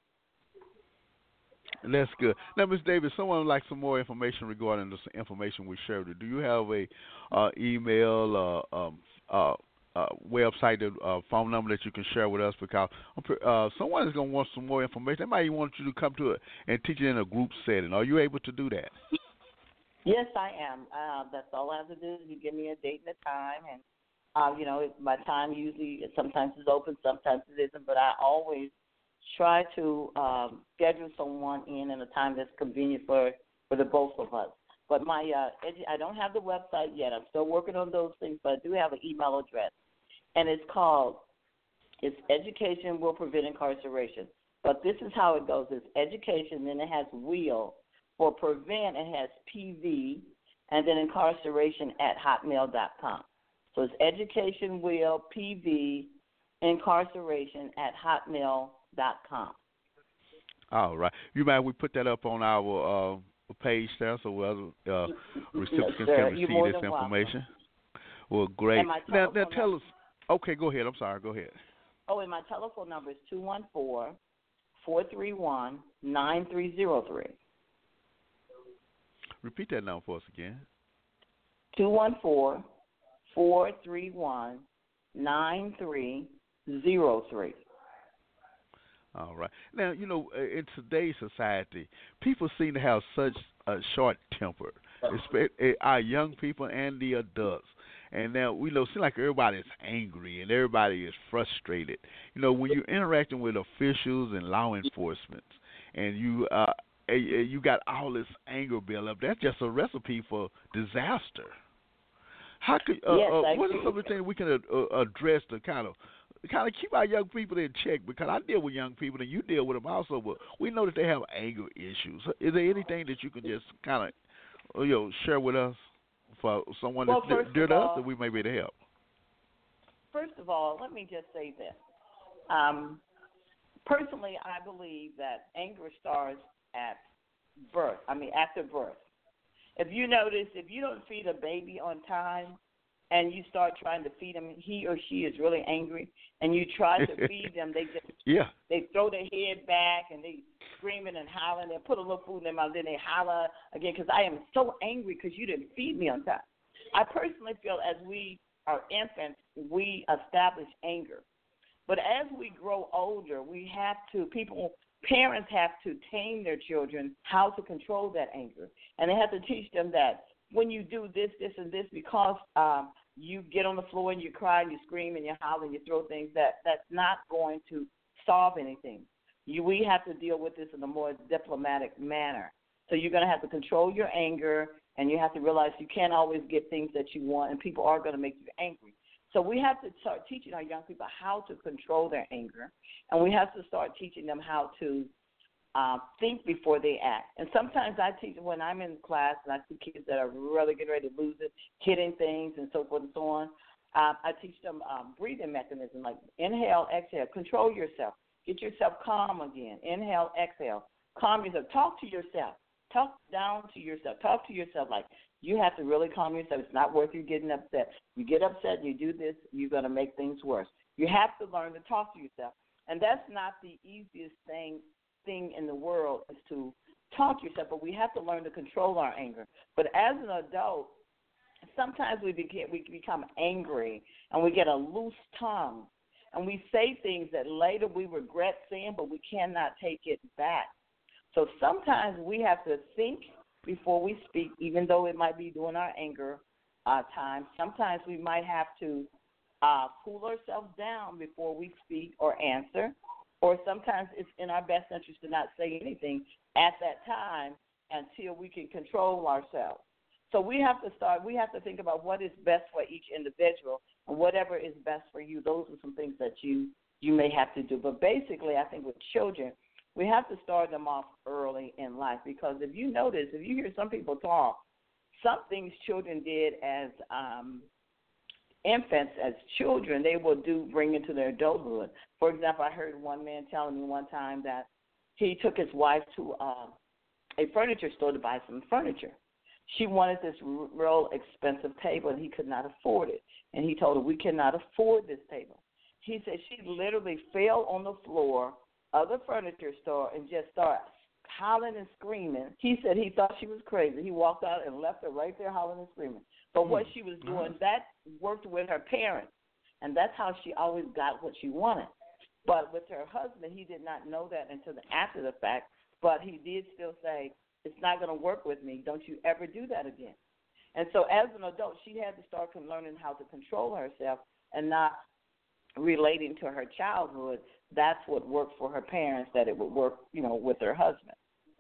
And that's good. Now, Miz Davis, someone would like some more information regarding this information we shared. Do you have a uh, email, uh, um, uh, uh, website, uh, phone number that you can share with us? Because uh, someone is going to want some more information. They might even want you to come to it and teach it in a group setting. Are you able to do that? Yes, I am. Uh, that's all I have to do is you give me a date and a time, and uh, you know, it, my time usually sometimes is open, sometimes it isn't, but I always try to um, schedule someone in in a time that's convenient for, for the both of us. But my uh, edu- I don't have the website yet. I'm still working on those things, but I do have an email address, and it's called it's Education Will Prevent Incarceration. But this is how it goes: it's education, then it has will. For prevent, it has P V, and then incarceration at hotmail dot com. So it's education will P V incarceration at hotmail dot com. All right. You mind we put that up on our uh, page there so other uh, recipients yes, can receive this information? Welcome. Well, great. Now, now tell number, us. Okay, go ahead. I'm sorry. Go ahead. Oh, and my telephone number is two one four, four three one, nine three zero three. Repeat that number for us again. two one four, four three one, nine three zero three. All right. Now, you know, in today's society, people seem to have such a short temper, especially our young people and the adults. And now we know, it seems like everybody is angry and everybody is frustrated. You know, when you're interacting with officials and law enforcement, and you uh, you got all this anger built up, that's just a recipe for disaster. How could uh, yes, uh, what are some of the things we can uh, address to kind of kind of keep our young people in check? Because I deal with young people and you deal with them also, but we know that they have anger issues. Is there anything that you can just kind of you know share with us for someone well, that's dear to us that we may be able to help? First of all, let me just say this. Um, personally, I believe that anger starts at birth. I mean, after birth. If you notice, if you don't feed a baby on time and you start trying to feed him, he or she is really angry, and you try to feed them, they just yeah. they throw their head back and they screaming and howling. They put a little food in their mouth, then they holler again because I am so angry because you didn't feed me on time. I personally feel as we are infants, we establish anger. But as we grow older, we have to, people, parents have to tame their children how to control that anger. And they have to teach them that when you do this, this, and this, because um, you get on the floor and you cry and you scream and you howl and you throw things, that that's not going to solve anything. You, we have to deal with this in a more diplomatic manner. So you're going to have to control your anger, and you have to realize you can't always get things that you want, and people are going to make you angry. So we have to start teaching our young people how to control their anger, and we have to start teaching them how to uh, think before they act. And sometimes I teach when I'm in class and I see kids that are really getting ready to lose it, hitting things and so forth and so on, uh, I teach them um, breathing mechanism, like inhale, exhale, control yourself, get yourself calm again, inhale, exhale, calm yourself, talk to yourself, talk down to yourself, talk to yourself like, you have to really calm yourself. It's not worth you getting upset. You get upset, you do this, you're going to make things worse. You have to learn to talk to yourself. And that's not the easiest thing thing in the world is to talk to yourself, but we have to learn to control our anger. But as an adult, sometimes we become, we become angry and we get a loose tongue. And we say things that later we regret saying, but we cannot take it back. So sometimes we have to think before we speak, even though it might be during our anger uh, time. Sometimes we might have to uh, cool ourselves down before we speak or answer, or sometimes it's in our best interest to not say anything at that time until we can control ourselves. So we have to start, we have to think about what is best for each individual, and whatever is best for you, those are some things that you, you may have to do. But basically, I think with children, we have to start them off early in life, because if you notice, if you hear some people talk, some things children did as um, infants, as children, they will do bring into their adulthood. For example, I heard one man telling me one time that he took his wife to uh, a furniture store to buy some furniture. She wanted this real expensive table, and he could not afford it. And he told her, we cannot afford this table. He said she literally fell on the floor of the furniture store and just started howling and screaming. He said he thought she was crazy. He walked out and left her right there howling and screaming. But what she was doing, that worked with her parents, and that's how she always got what she wanted. But with her husband, he did not know that until the, after the fact, but he did still say, it's not going to work with me. Don't you ever do that again. And so as an adult, she had to start learning how to control herself and not relating to her childhood. That's what worked for her parents, that it would work, you know, with her husband.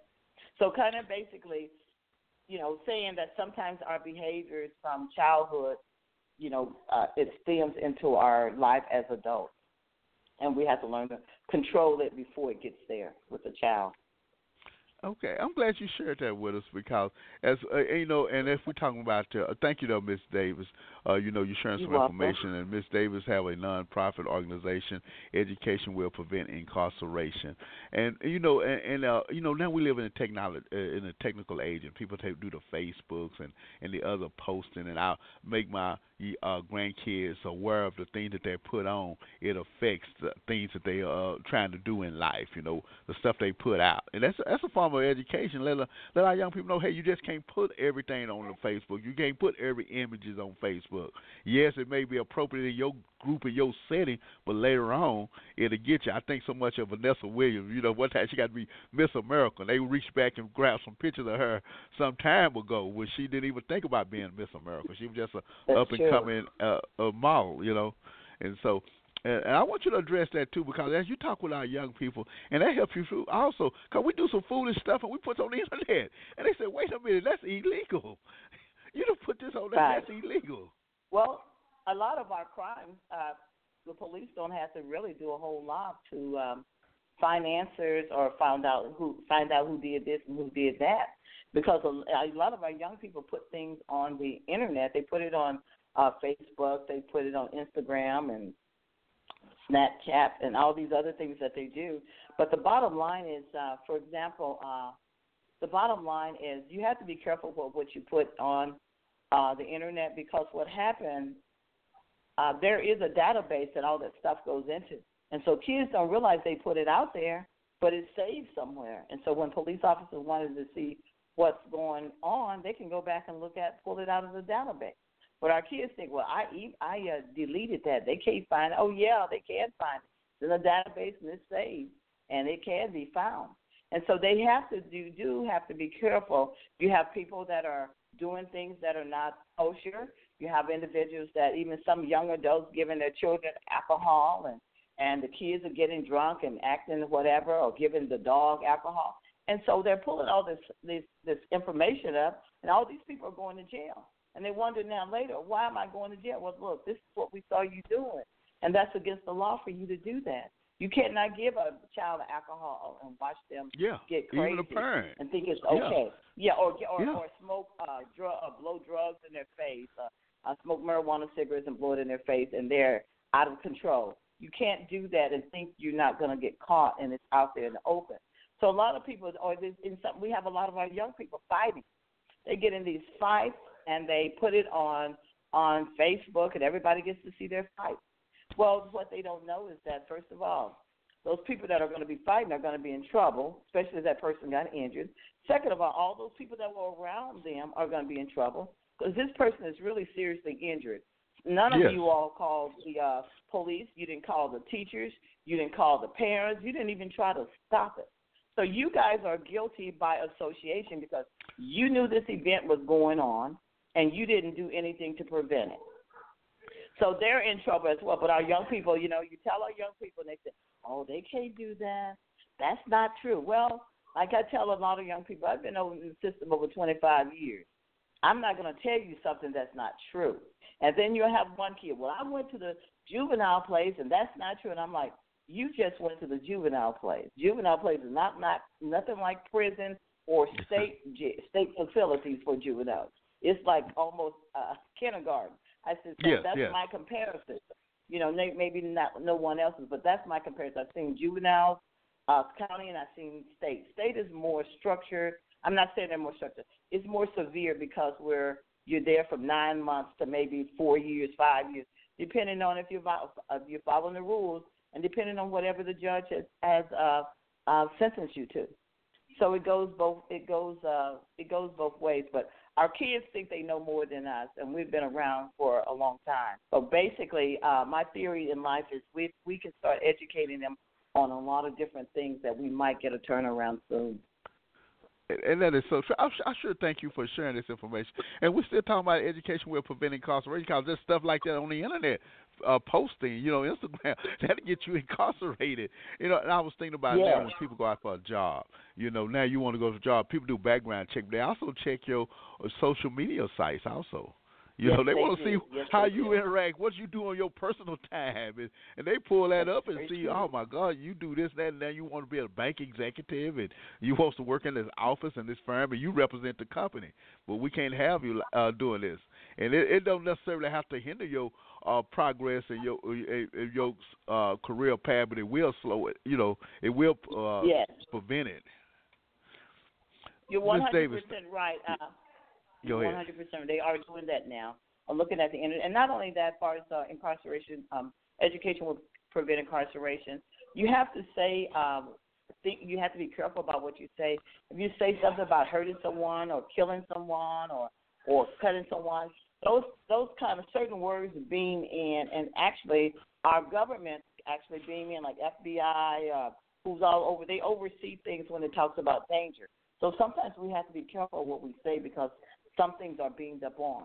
So kind of basically, you know, saying that sometimes our behaviors from childhood, you know, uh, it stems into our life as adults. And we have to learn to control it before it gets there with the child. Okay, I'm glad you shared that with us, because as uh, you know, and if we're talking about, uh, thank you though, Miss Davis. Uh, you know, you're sharing some You're information, and Miss Davis have a nonprofit organization, Education Will Prevent Incarceration, and you know, and, and uh, you know, now we live in a technology, uh, in a technical age, and people take, do the Facebooks and and the other posting, and I'll make my uh, grandkids aware of the things that they put on. It affects the things that they are uh, trying to do in life. You know, the stuff they put out, and that's that's a form of education. Let, let our young people know, hey, you just can't put everything on the Facebook. You can't put every images on Facebook. Yes, it may be appropriate in your group, in your setting, but later on, it'll get you. I think so much of Vanessa Williams, you know, one time she got to be Miss America. They reached back and grabbed some pictures of her some time ago when she didn't even think about being Miss America. She was just a up-and-coming uh, a model, you know. And so, and I want you to address that too, because as you talk with our young people, and that helps you through also, because we do some foolish stuff and we put it on the internet, and they say, wait a minute, that's illegal. You don't put this on there, Right. that's illegal. Well, a lot of our crimes, uh, the police don't have to really do a whole lot to um, find answers or find out who find out who did this and who did that, because a, a lot of our young people put things on the internet. They put it on uh, Facebook, they put it on Instagram and Snapchat and all these other things that they do. But the bottom line is, uh, for example, uh, the bottom line is you have to be careful with what you put on uh, the internet, because what happened, uh, there is a database that all that stuff goes into. And so kids don't realize they put it out there, but it's saved somewhere. And so when police officers wanted to see what's going on, they can go back and look at, pull it out of the database. But our kids think, well, I e- I uh, deleted that. They can't find it. Oh, yeah, they can find it. It's in a database and it's saved, and it can be found. And so they have to do do have to be careful. You have people that are doing things that are not kosher. You have individuals that even some young adults giving their children alcohol, and, and the kids are getting drunk and acting whatever, or giving the dog alcohol. And so they're pulling all this this, this information up, and all these people are going to jail. And they wonder now later, why am I going to jail? Well, look, this is what we saw you doing, and that's against the law for you to do that. You cannot give a child alcohol and watch them yeah, get crazy even a parent. and think it's okay. Yeah, yeah or, or yeah. or smoke, uh, drug, uh, blow drugs in their face, uh, uh, smoke marijuana cigarettes and blow it in their face, and they're out of control. You can't do that and think you're not going to get caught and it's out there in the open. So a lot of people, or in some, we have a lot of our young people fighting. They get in these fights and they put it on on Facebook, and everybody gets to see their fight. Well, what they don't know is that, first of all, those people that are going to be fighting are going to be in trouble, especially if that person got injured. Second of all, all those people that were around them are going to be in trouble because this person is really seriously injured. None of yes. you all called the uh, police. You didn't call the teachers. You didn't call the parents. You didn't even try to stop it. So you guys are guilty by association because you knew this event was going on and you didn't do anything to prevent it. So they're in trouble as well. But our young people, you know, you tell our young people, and they say, oh, they can't do that. That's not true. Well, like I tell a lot of young people, I've been over in the system over twenty-five years. I'm not going to tell you something that's not true. And then you'll have one kid, well, I went to the juvenile place, and that's not true. And I'm like, you just went to the juvenile place. Juvenile place is not, not nothing like prison or state state facilities for juveniles. It's like almost uh, kindergarten. I said, so yes, that's yes. my comparison. You know, maybe not no one else's, but that's my comparison. I've seen juveniles, uh, county, and I've seen state. State is more structured. I'm not saying they're more structured. It's more severe because we're you're there from nine months to maybe four years, five years, depending on if you're if you're following the rules and depending on whatever the judge has, has uh, uh, sentenced you to. So it goes both. It goes. Uh, it goes both ways. But our kids think they know more than us, and we've been around for a long time. So basically, uh, my theory in life is we we can start educating them on a lot of different things that we might get a turnaround soon. And that is so true. I, I sure thank you for sharing this information. And we're still talking about education will prevent incarceration because there's stuff like that on the internet, uh, posting, you know, Instagram, that'll get you incarcerated. You know, and I was thinking about Yeah. now when people go out for a job, you know, now you want to go to a job, people do background check, but they also check your uh, social media sites also. You Yes, know, they, they want to do. see Yes, how they you do. interact, what you do on your personal time, and, and they pull that That's up and very see, true. oh my God, you do this, that, and now you want to be a bank executive, and you want to work in this office and this firm, and you represent the company, but we can't have you uh, doing this, and it, it don't necessarily have to hinder your uh, progress and your uh, your uh, career path, but it will slow it. You know, it will uh, Yes. prevent it. You're one Miz hundred Davis, percent right. Uh, go you're ahead. one hundred percent. They are doing that now. I'm looking at the internet, and not only that, as far as uh, incarceration, um, education will prevent incarceration. You have to say, um, think, you have to be careful about what you say. If you say something about hurting someone or killing someone or or cutting someone, those those kind of certain words beam in, and actually our government actually beam in, like F B I, uh, who's all over. They oversee things when it talks about danger. So sometimes we have to be careful what we say because some things are beamed up on.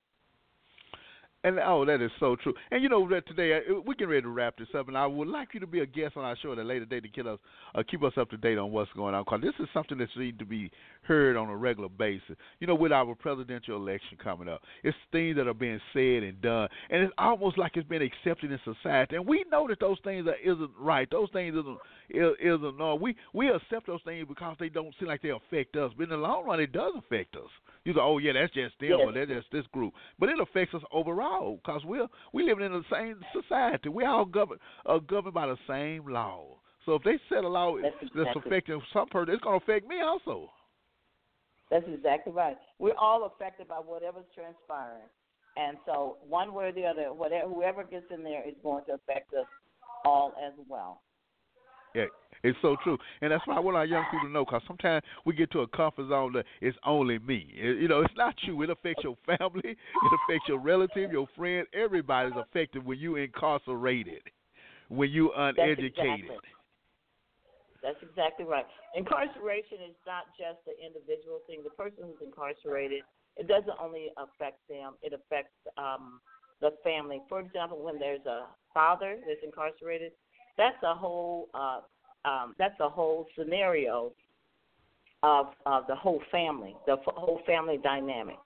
And oh, that is so true. And you know that today uh, we're getting ready to wrap this up, and I would like you to be a guest on our show at a later date to keep us uh, keep us up to date on what's going on. Because this is something that needs to be heard on a regular basis. You know, with our presidential election coming up, it's things that are being said and done, and it's almost like it's been accepted in society. And we know that those things are, isn't right. Those things isn't isn't no. We we accept those things because they don't seem like they affect us. But in the long run, it does affect us. You go, oh yeah, that's just them, Yes. or that's just this group. But it affects us overall because we're we living in the same society. We all governed uh, governed by the same law. So if they set a law That's that's exactly. affecting some person, it's going to affect me also. That's exactly right. We're all affected by whatever's transpiring. And so one way or the other, whatever, whoever gets in there is going to affect us all as well. Yeah, it's so true, and that's why I want our young people to know. Because sometimes we get to a comfort zone that it's only me. It- you know, it's not you. It affects your family. It affects your relative, your friend. Everybody's affected when you incarcerated, when you That's uneducated. exactly. That's exactly right. Incarceration is not just the individual thing. The person who's incarcerated, it doesn't only affect them. It affects um, the family. For example, when there's a father that's incarcerated, that's a whole uh, um, that's a whole scenario of of the whole family, the f- whole family dynamic.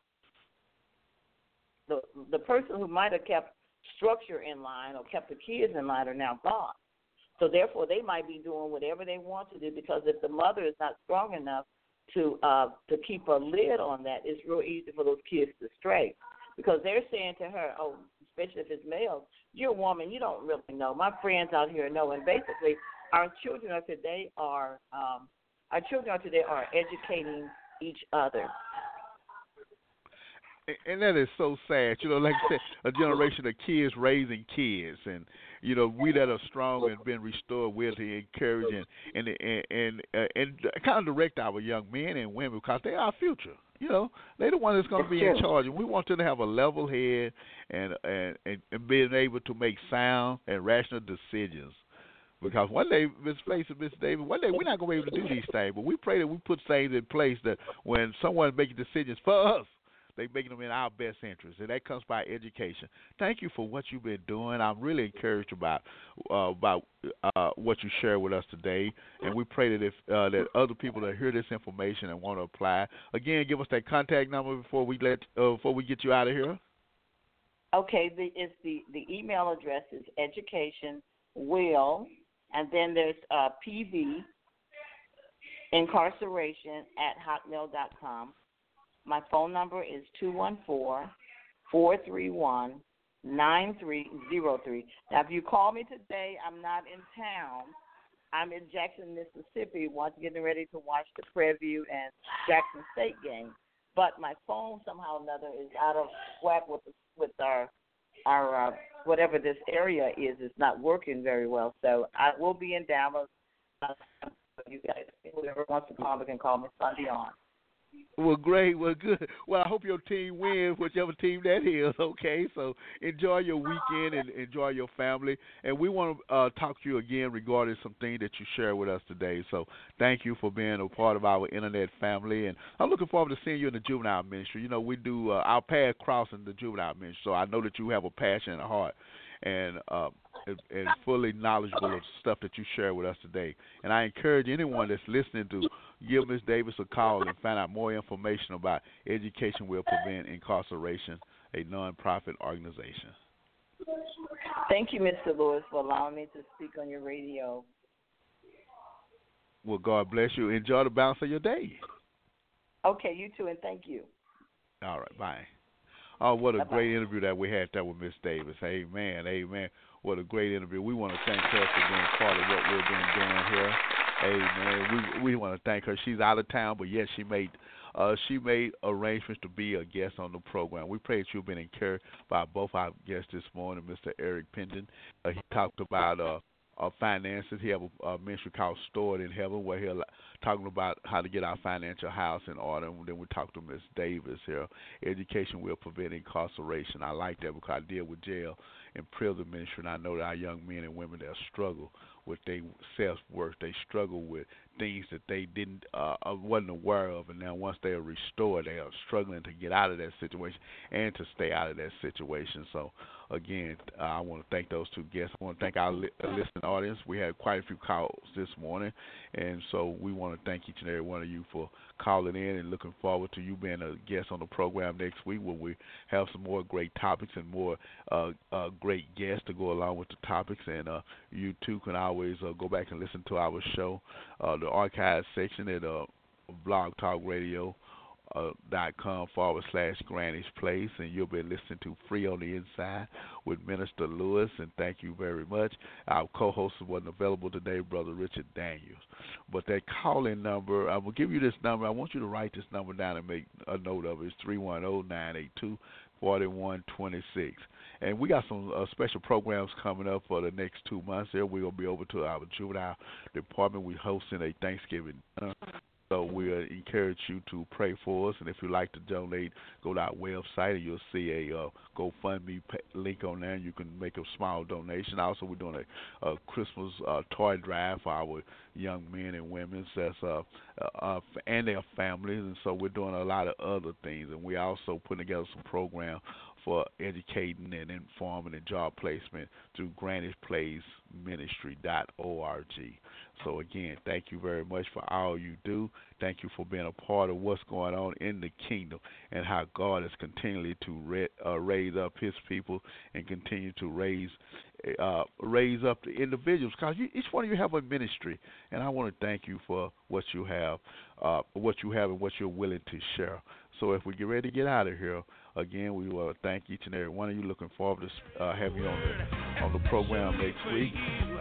The the person who might have kept structure in line or kept the kids in line are now gone. So therefore, they might be doing whatever they want to do, because if the mother is not strong enough to uh, to keep a lid on that, it's real easy for those kids to stray, because they're saying to her, oh, especially if it's males, you're a woman, you don't really know. My friends out here know, and basically, our children of today are um, our children of today are educating each other. And that is so sad. You know, like I said, a generation of kids raising kids, and you know, we that are strong and been restored, we're to encourage and and and and, uh, and kind of direct our young men and women, because they are our future. You know, they're the one that's going to be in charge, and we want them to have a level head and and and, and being able to make sound and rational decisions. Because one day, Miss Face and Miss Davis, one day we're not going to be able to do these things, but we pray that we put things in place that when someone making decisions for us, they making them in our best interest, and that comes by education. Thank you for what you've been doing. I'm really encouraged about uh, about uh, what you share with us today, and we pray that if uh, that other people that hear this information and want to apply, again, give us that contact number before we let uh, before we get you out of here. Okay, the it's the the email address is education will, and then there's uh, P V incarceration at hotmail dot com. My phone number is two one four, four three one, nine three zero three. Now, if you call me today, I'm not in town. I'm in Jackson, Mississippi, once getting ready to watch the Prairie View and Jackson State game. But my phone somehow or another is out of whack with the, with our our uh, whatever this area is. It's not working very well. So I will be in Dallas. Uh, you guys, whoever wants to call me can call me Sunday on. Well, great. Well, good. Well, I hope your team wins, whichever team that is, okay? So enjoy your weekend and enjoy your family. And we want to uh, talk to you again regarding some things that you shared with us today. So thank you for being a part of our internet family. And I'm looking forward to seeing you in the juvenile ministry. You know, we do uh, our path cross in the juvenile ministry, so I know that you have a passion and a heart and uh, and and fully knowledgeable of stuff that you share with us today. And I encourage anyone that's listening to give Miz Davis a call and find out more information about Education Will Prevent Incarceration, a nonprofit organization. Thank you, Mister Lewis, for allowing me to speak on your radio. Well, God bless you. Enjoy the balance of your day. Okay, you too, and thank you. All right, bye. Oh, what a Bye-bye. great interview that we had there with Miss Davis. Amen, amen. What a great interview. We want to thank her for being part of what we've been doing here. Amen. We we want to thank her. She's out of town, but yet she made uh, she made arrangements to be a guest on the program. We pray that you've been encouraged by both our guests this morning, Mister Eric Pendon. Uh, he talked about uh, uh, finances. He have a, a ministry called Stored in Heaven, where he'll talking about how to get our financial house in order. And then we talked to Miss Davis here. Education Will Prevent Incarceration. I like that because I deal with jail and prison ministry, and I know that our young men and women that struggle with their self-worth, they struggle with things that they didn't uh, wasn't aware of, and now once they are restored, they are struggling to get out of that situation and to stay out of that situation. So, again, uh, I want to thank those two guests. I want to thank our li- listening audience. We had quite a few calls this morning, and so we want to thank each and every one of you for calling in and looking forward to you being a guest on the program next week, where we have some more great topics and more uh, uh, great guests to go along with the topics. And uh, you too can always uh, go back and listen to our show, uh, the archive section at uh, Blog Talk Radio. Uh, dot com forward slash Granny's Place, and you'll be listening to Free on the Inside with Minister Lewis, and thank you very much. Our co-host wasn't available today, Brother Richard Daniels. But that call-in number, I will give you this number. I want you to write this number down and make a note of it. It's three one zero, nine eight two, four one two six. And we got some uh, special programs coming up for the next two months. There, we're gonna be over to our juvenile department. We're hosting a Thanksgiving dinner. So we uh, encourage you to pray for us, and if you'd like to donate, go to our website and you'll see a uh, GoFundMe link on there. You can make a small donation. Also, we're doing a, a Christmas uh, toy drive for our young men and women that's, uh, uh, and their families, and so we're doing a lot of other things. And we're also putting together some programs for educating and informing and job placement through Greenwich Place Ministry dot org. So again, thank you very much for all you do. Thank you for being a part of what's going on in the kingdom and how God is continually to re- uh, raise up His people and continue to raise uh, raise up the individuals. Because each one of you have a ministry, and I want to thank you for what you have, uh, what you have, and what you're willing to share. So if we get ready to get out of here, again, we want to thank each and every one of you. Looking forward to uh, having you on the on the program next week.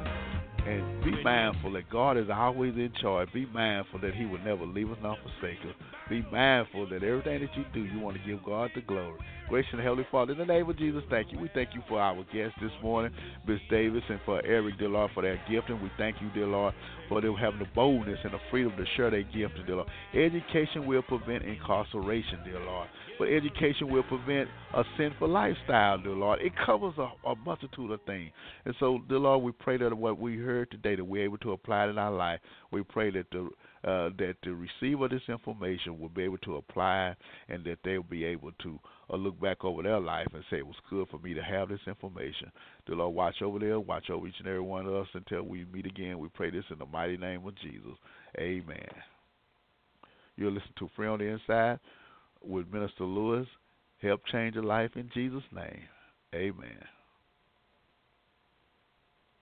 And be mindful that God is always in charge. Be mindful that He will never leave us nor forsake us. Be mindful that everything that you do, you want to give God the glory. Gracious and Heavenly Father, in the name of Jesus, thank you. We thank you for our guest this morning, Miss Davis, and for Eric, dear Lord, for their gift. And we thank you, dear Lord, for them having the boldness and the freedom to share their gift, dear Lord. Education will prevent incarceration, dear Lord. But education will prevent a sinful lifestyle, dear Lord. It covers a, a multitude of things. And so, dear Lord, we pray that what we heard today, that we're able to apply it in our life. We pray that the uh, that the receiver of this information will be able to apply, and that they'll be able to uh, look back over their life and say, it was good for me to have this information. Dear Lord, watch over there, watch over each and every one of us until we meet again. We pray this in the mighty name of Jesus. Amen. You'll listen to Free on the Inside with Minister Lewis. Help change a life in Jesus' name. Amen.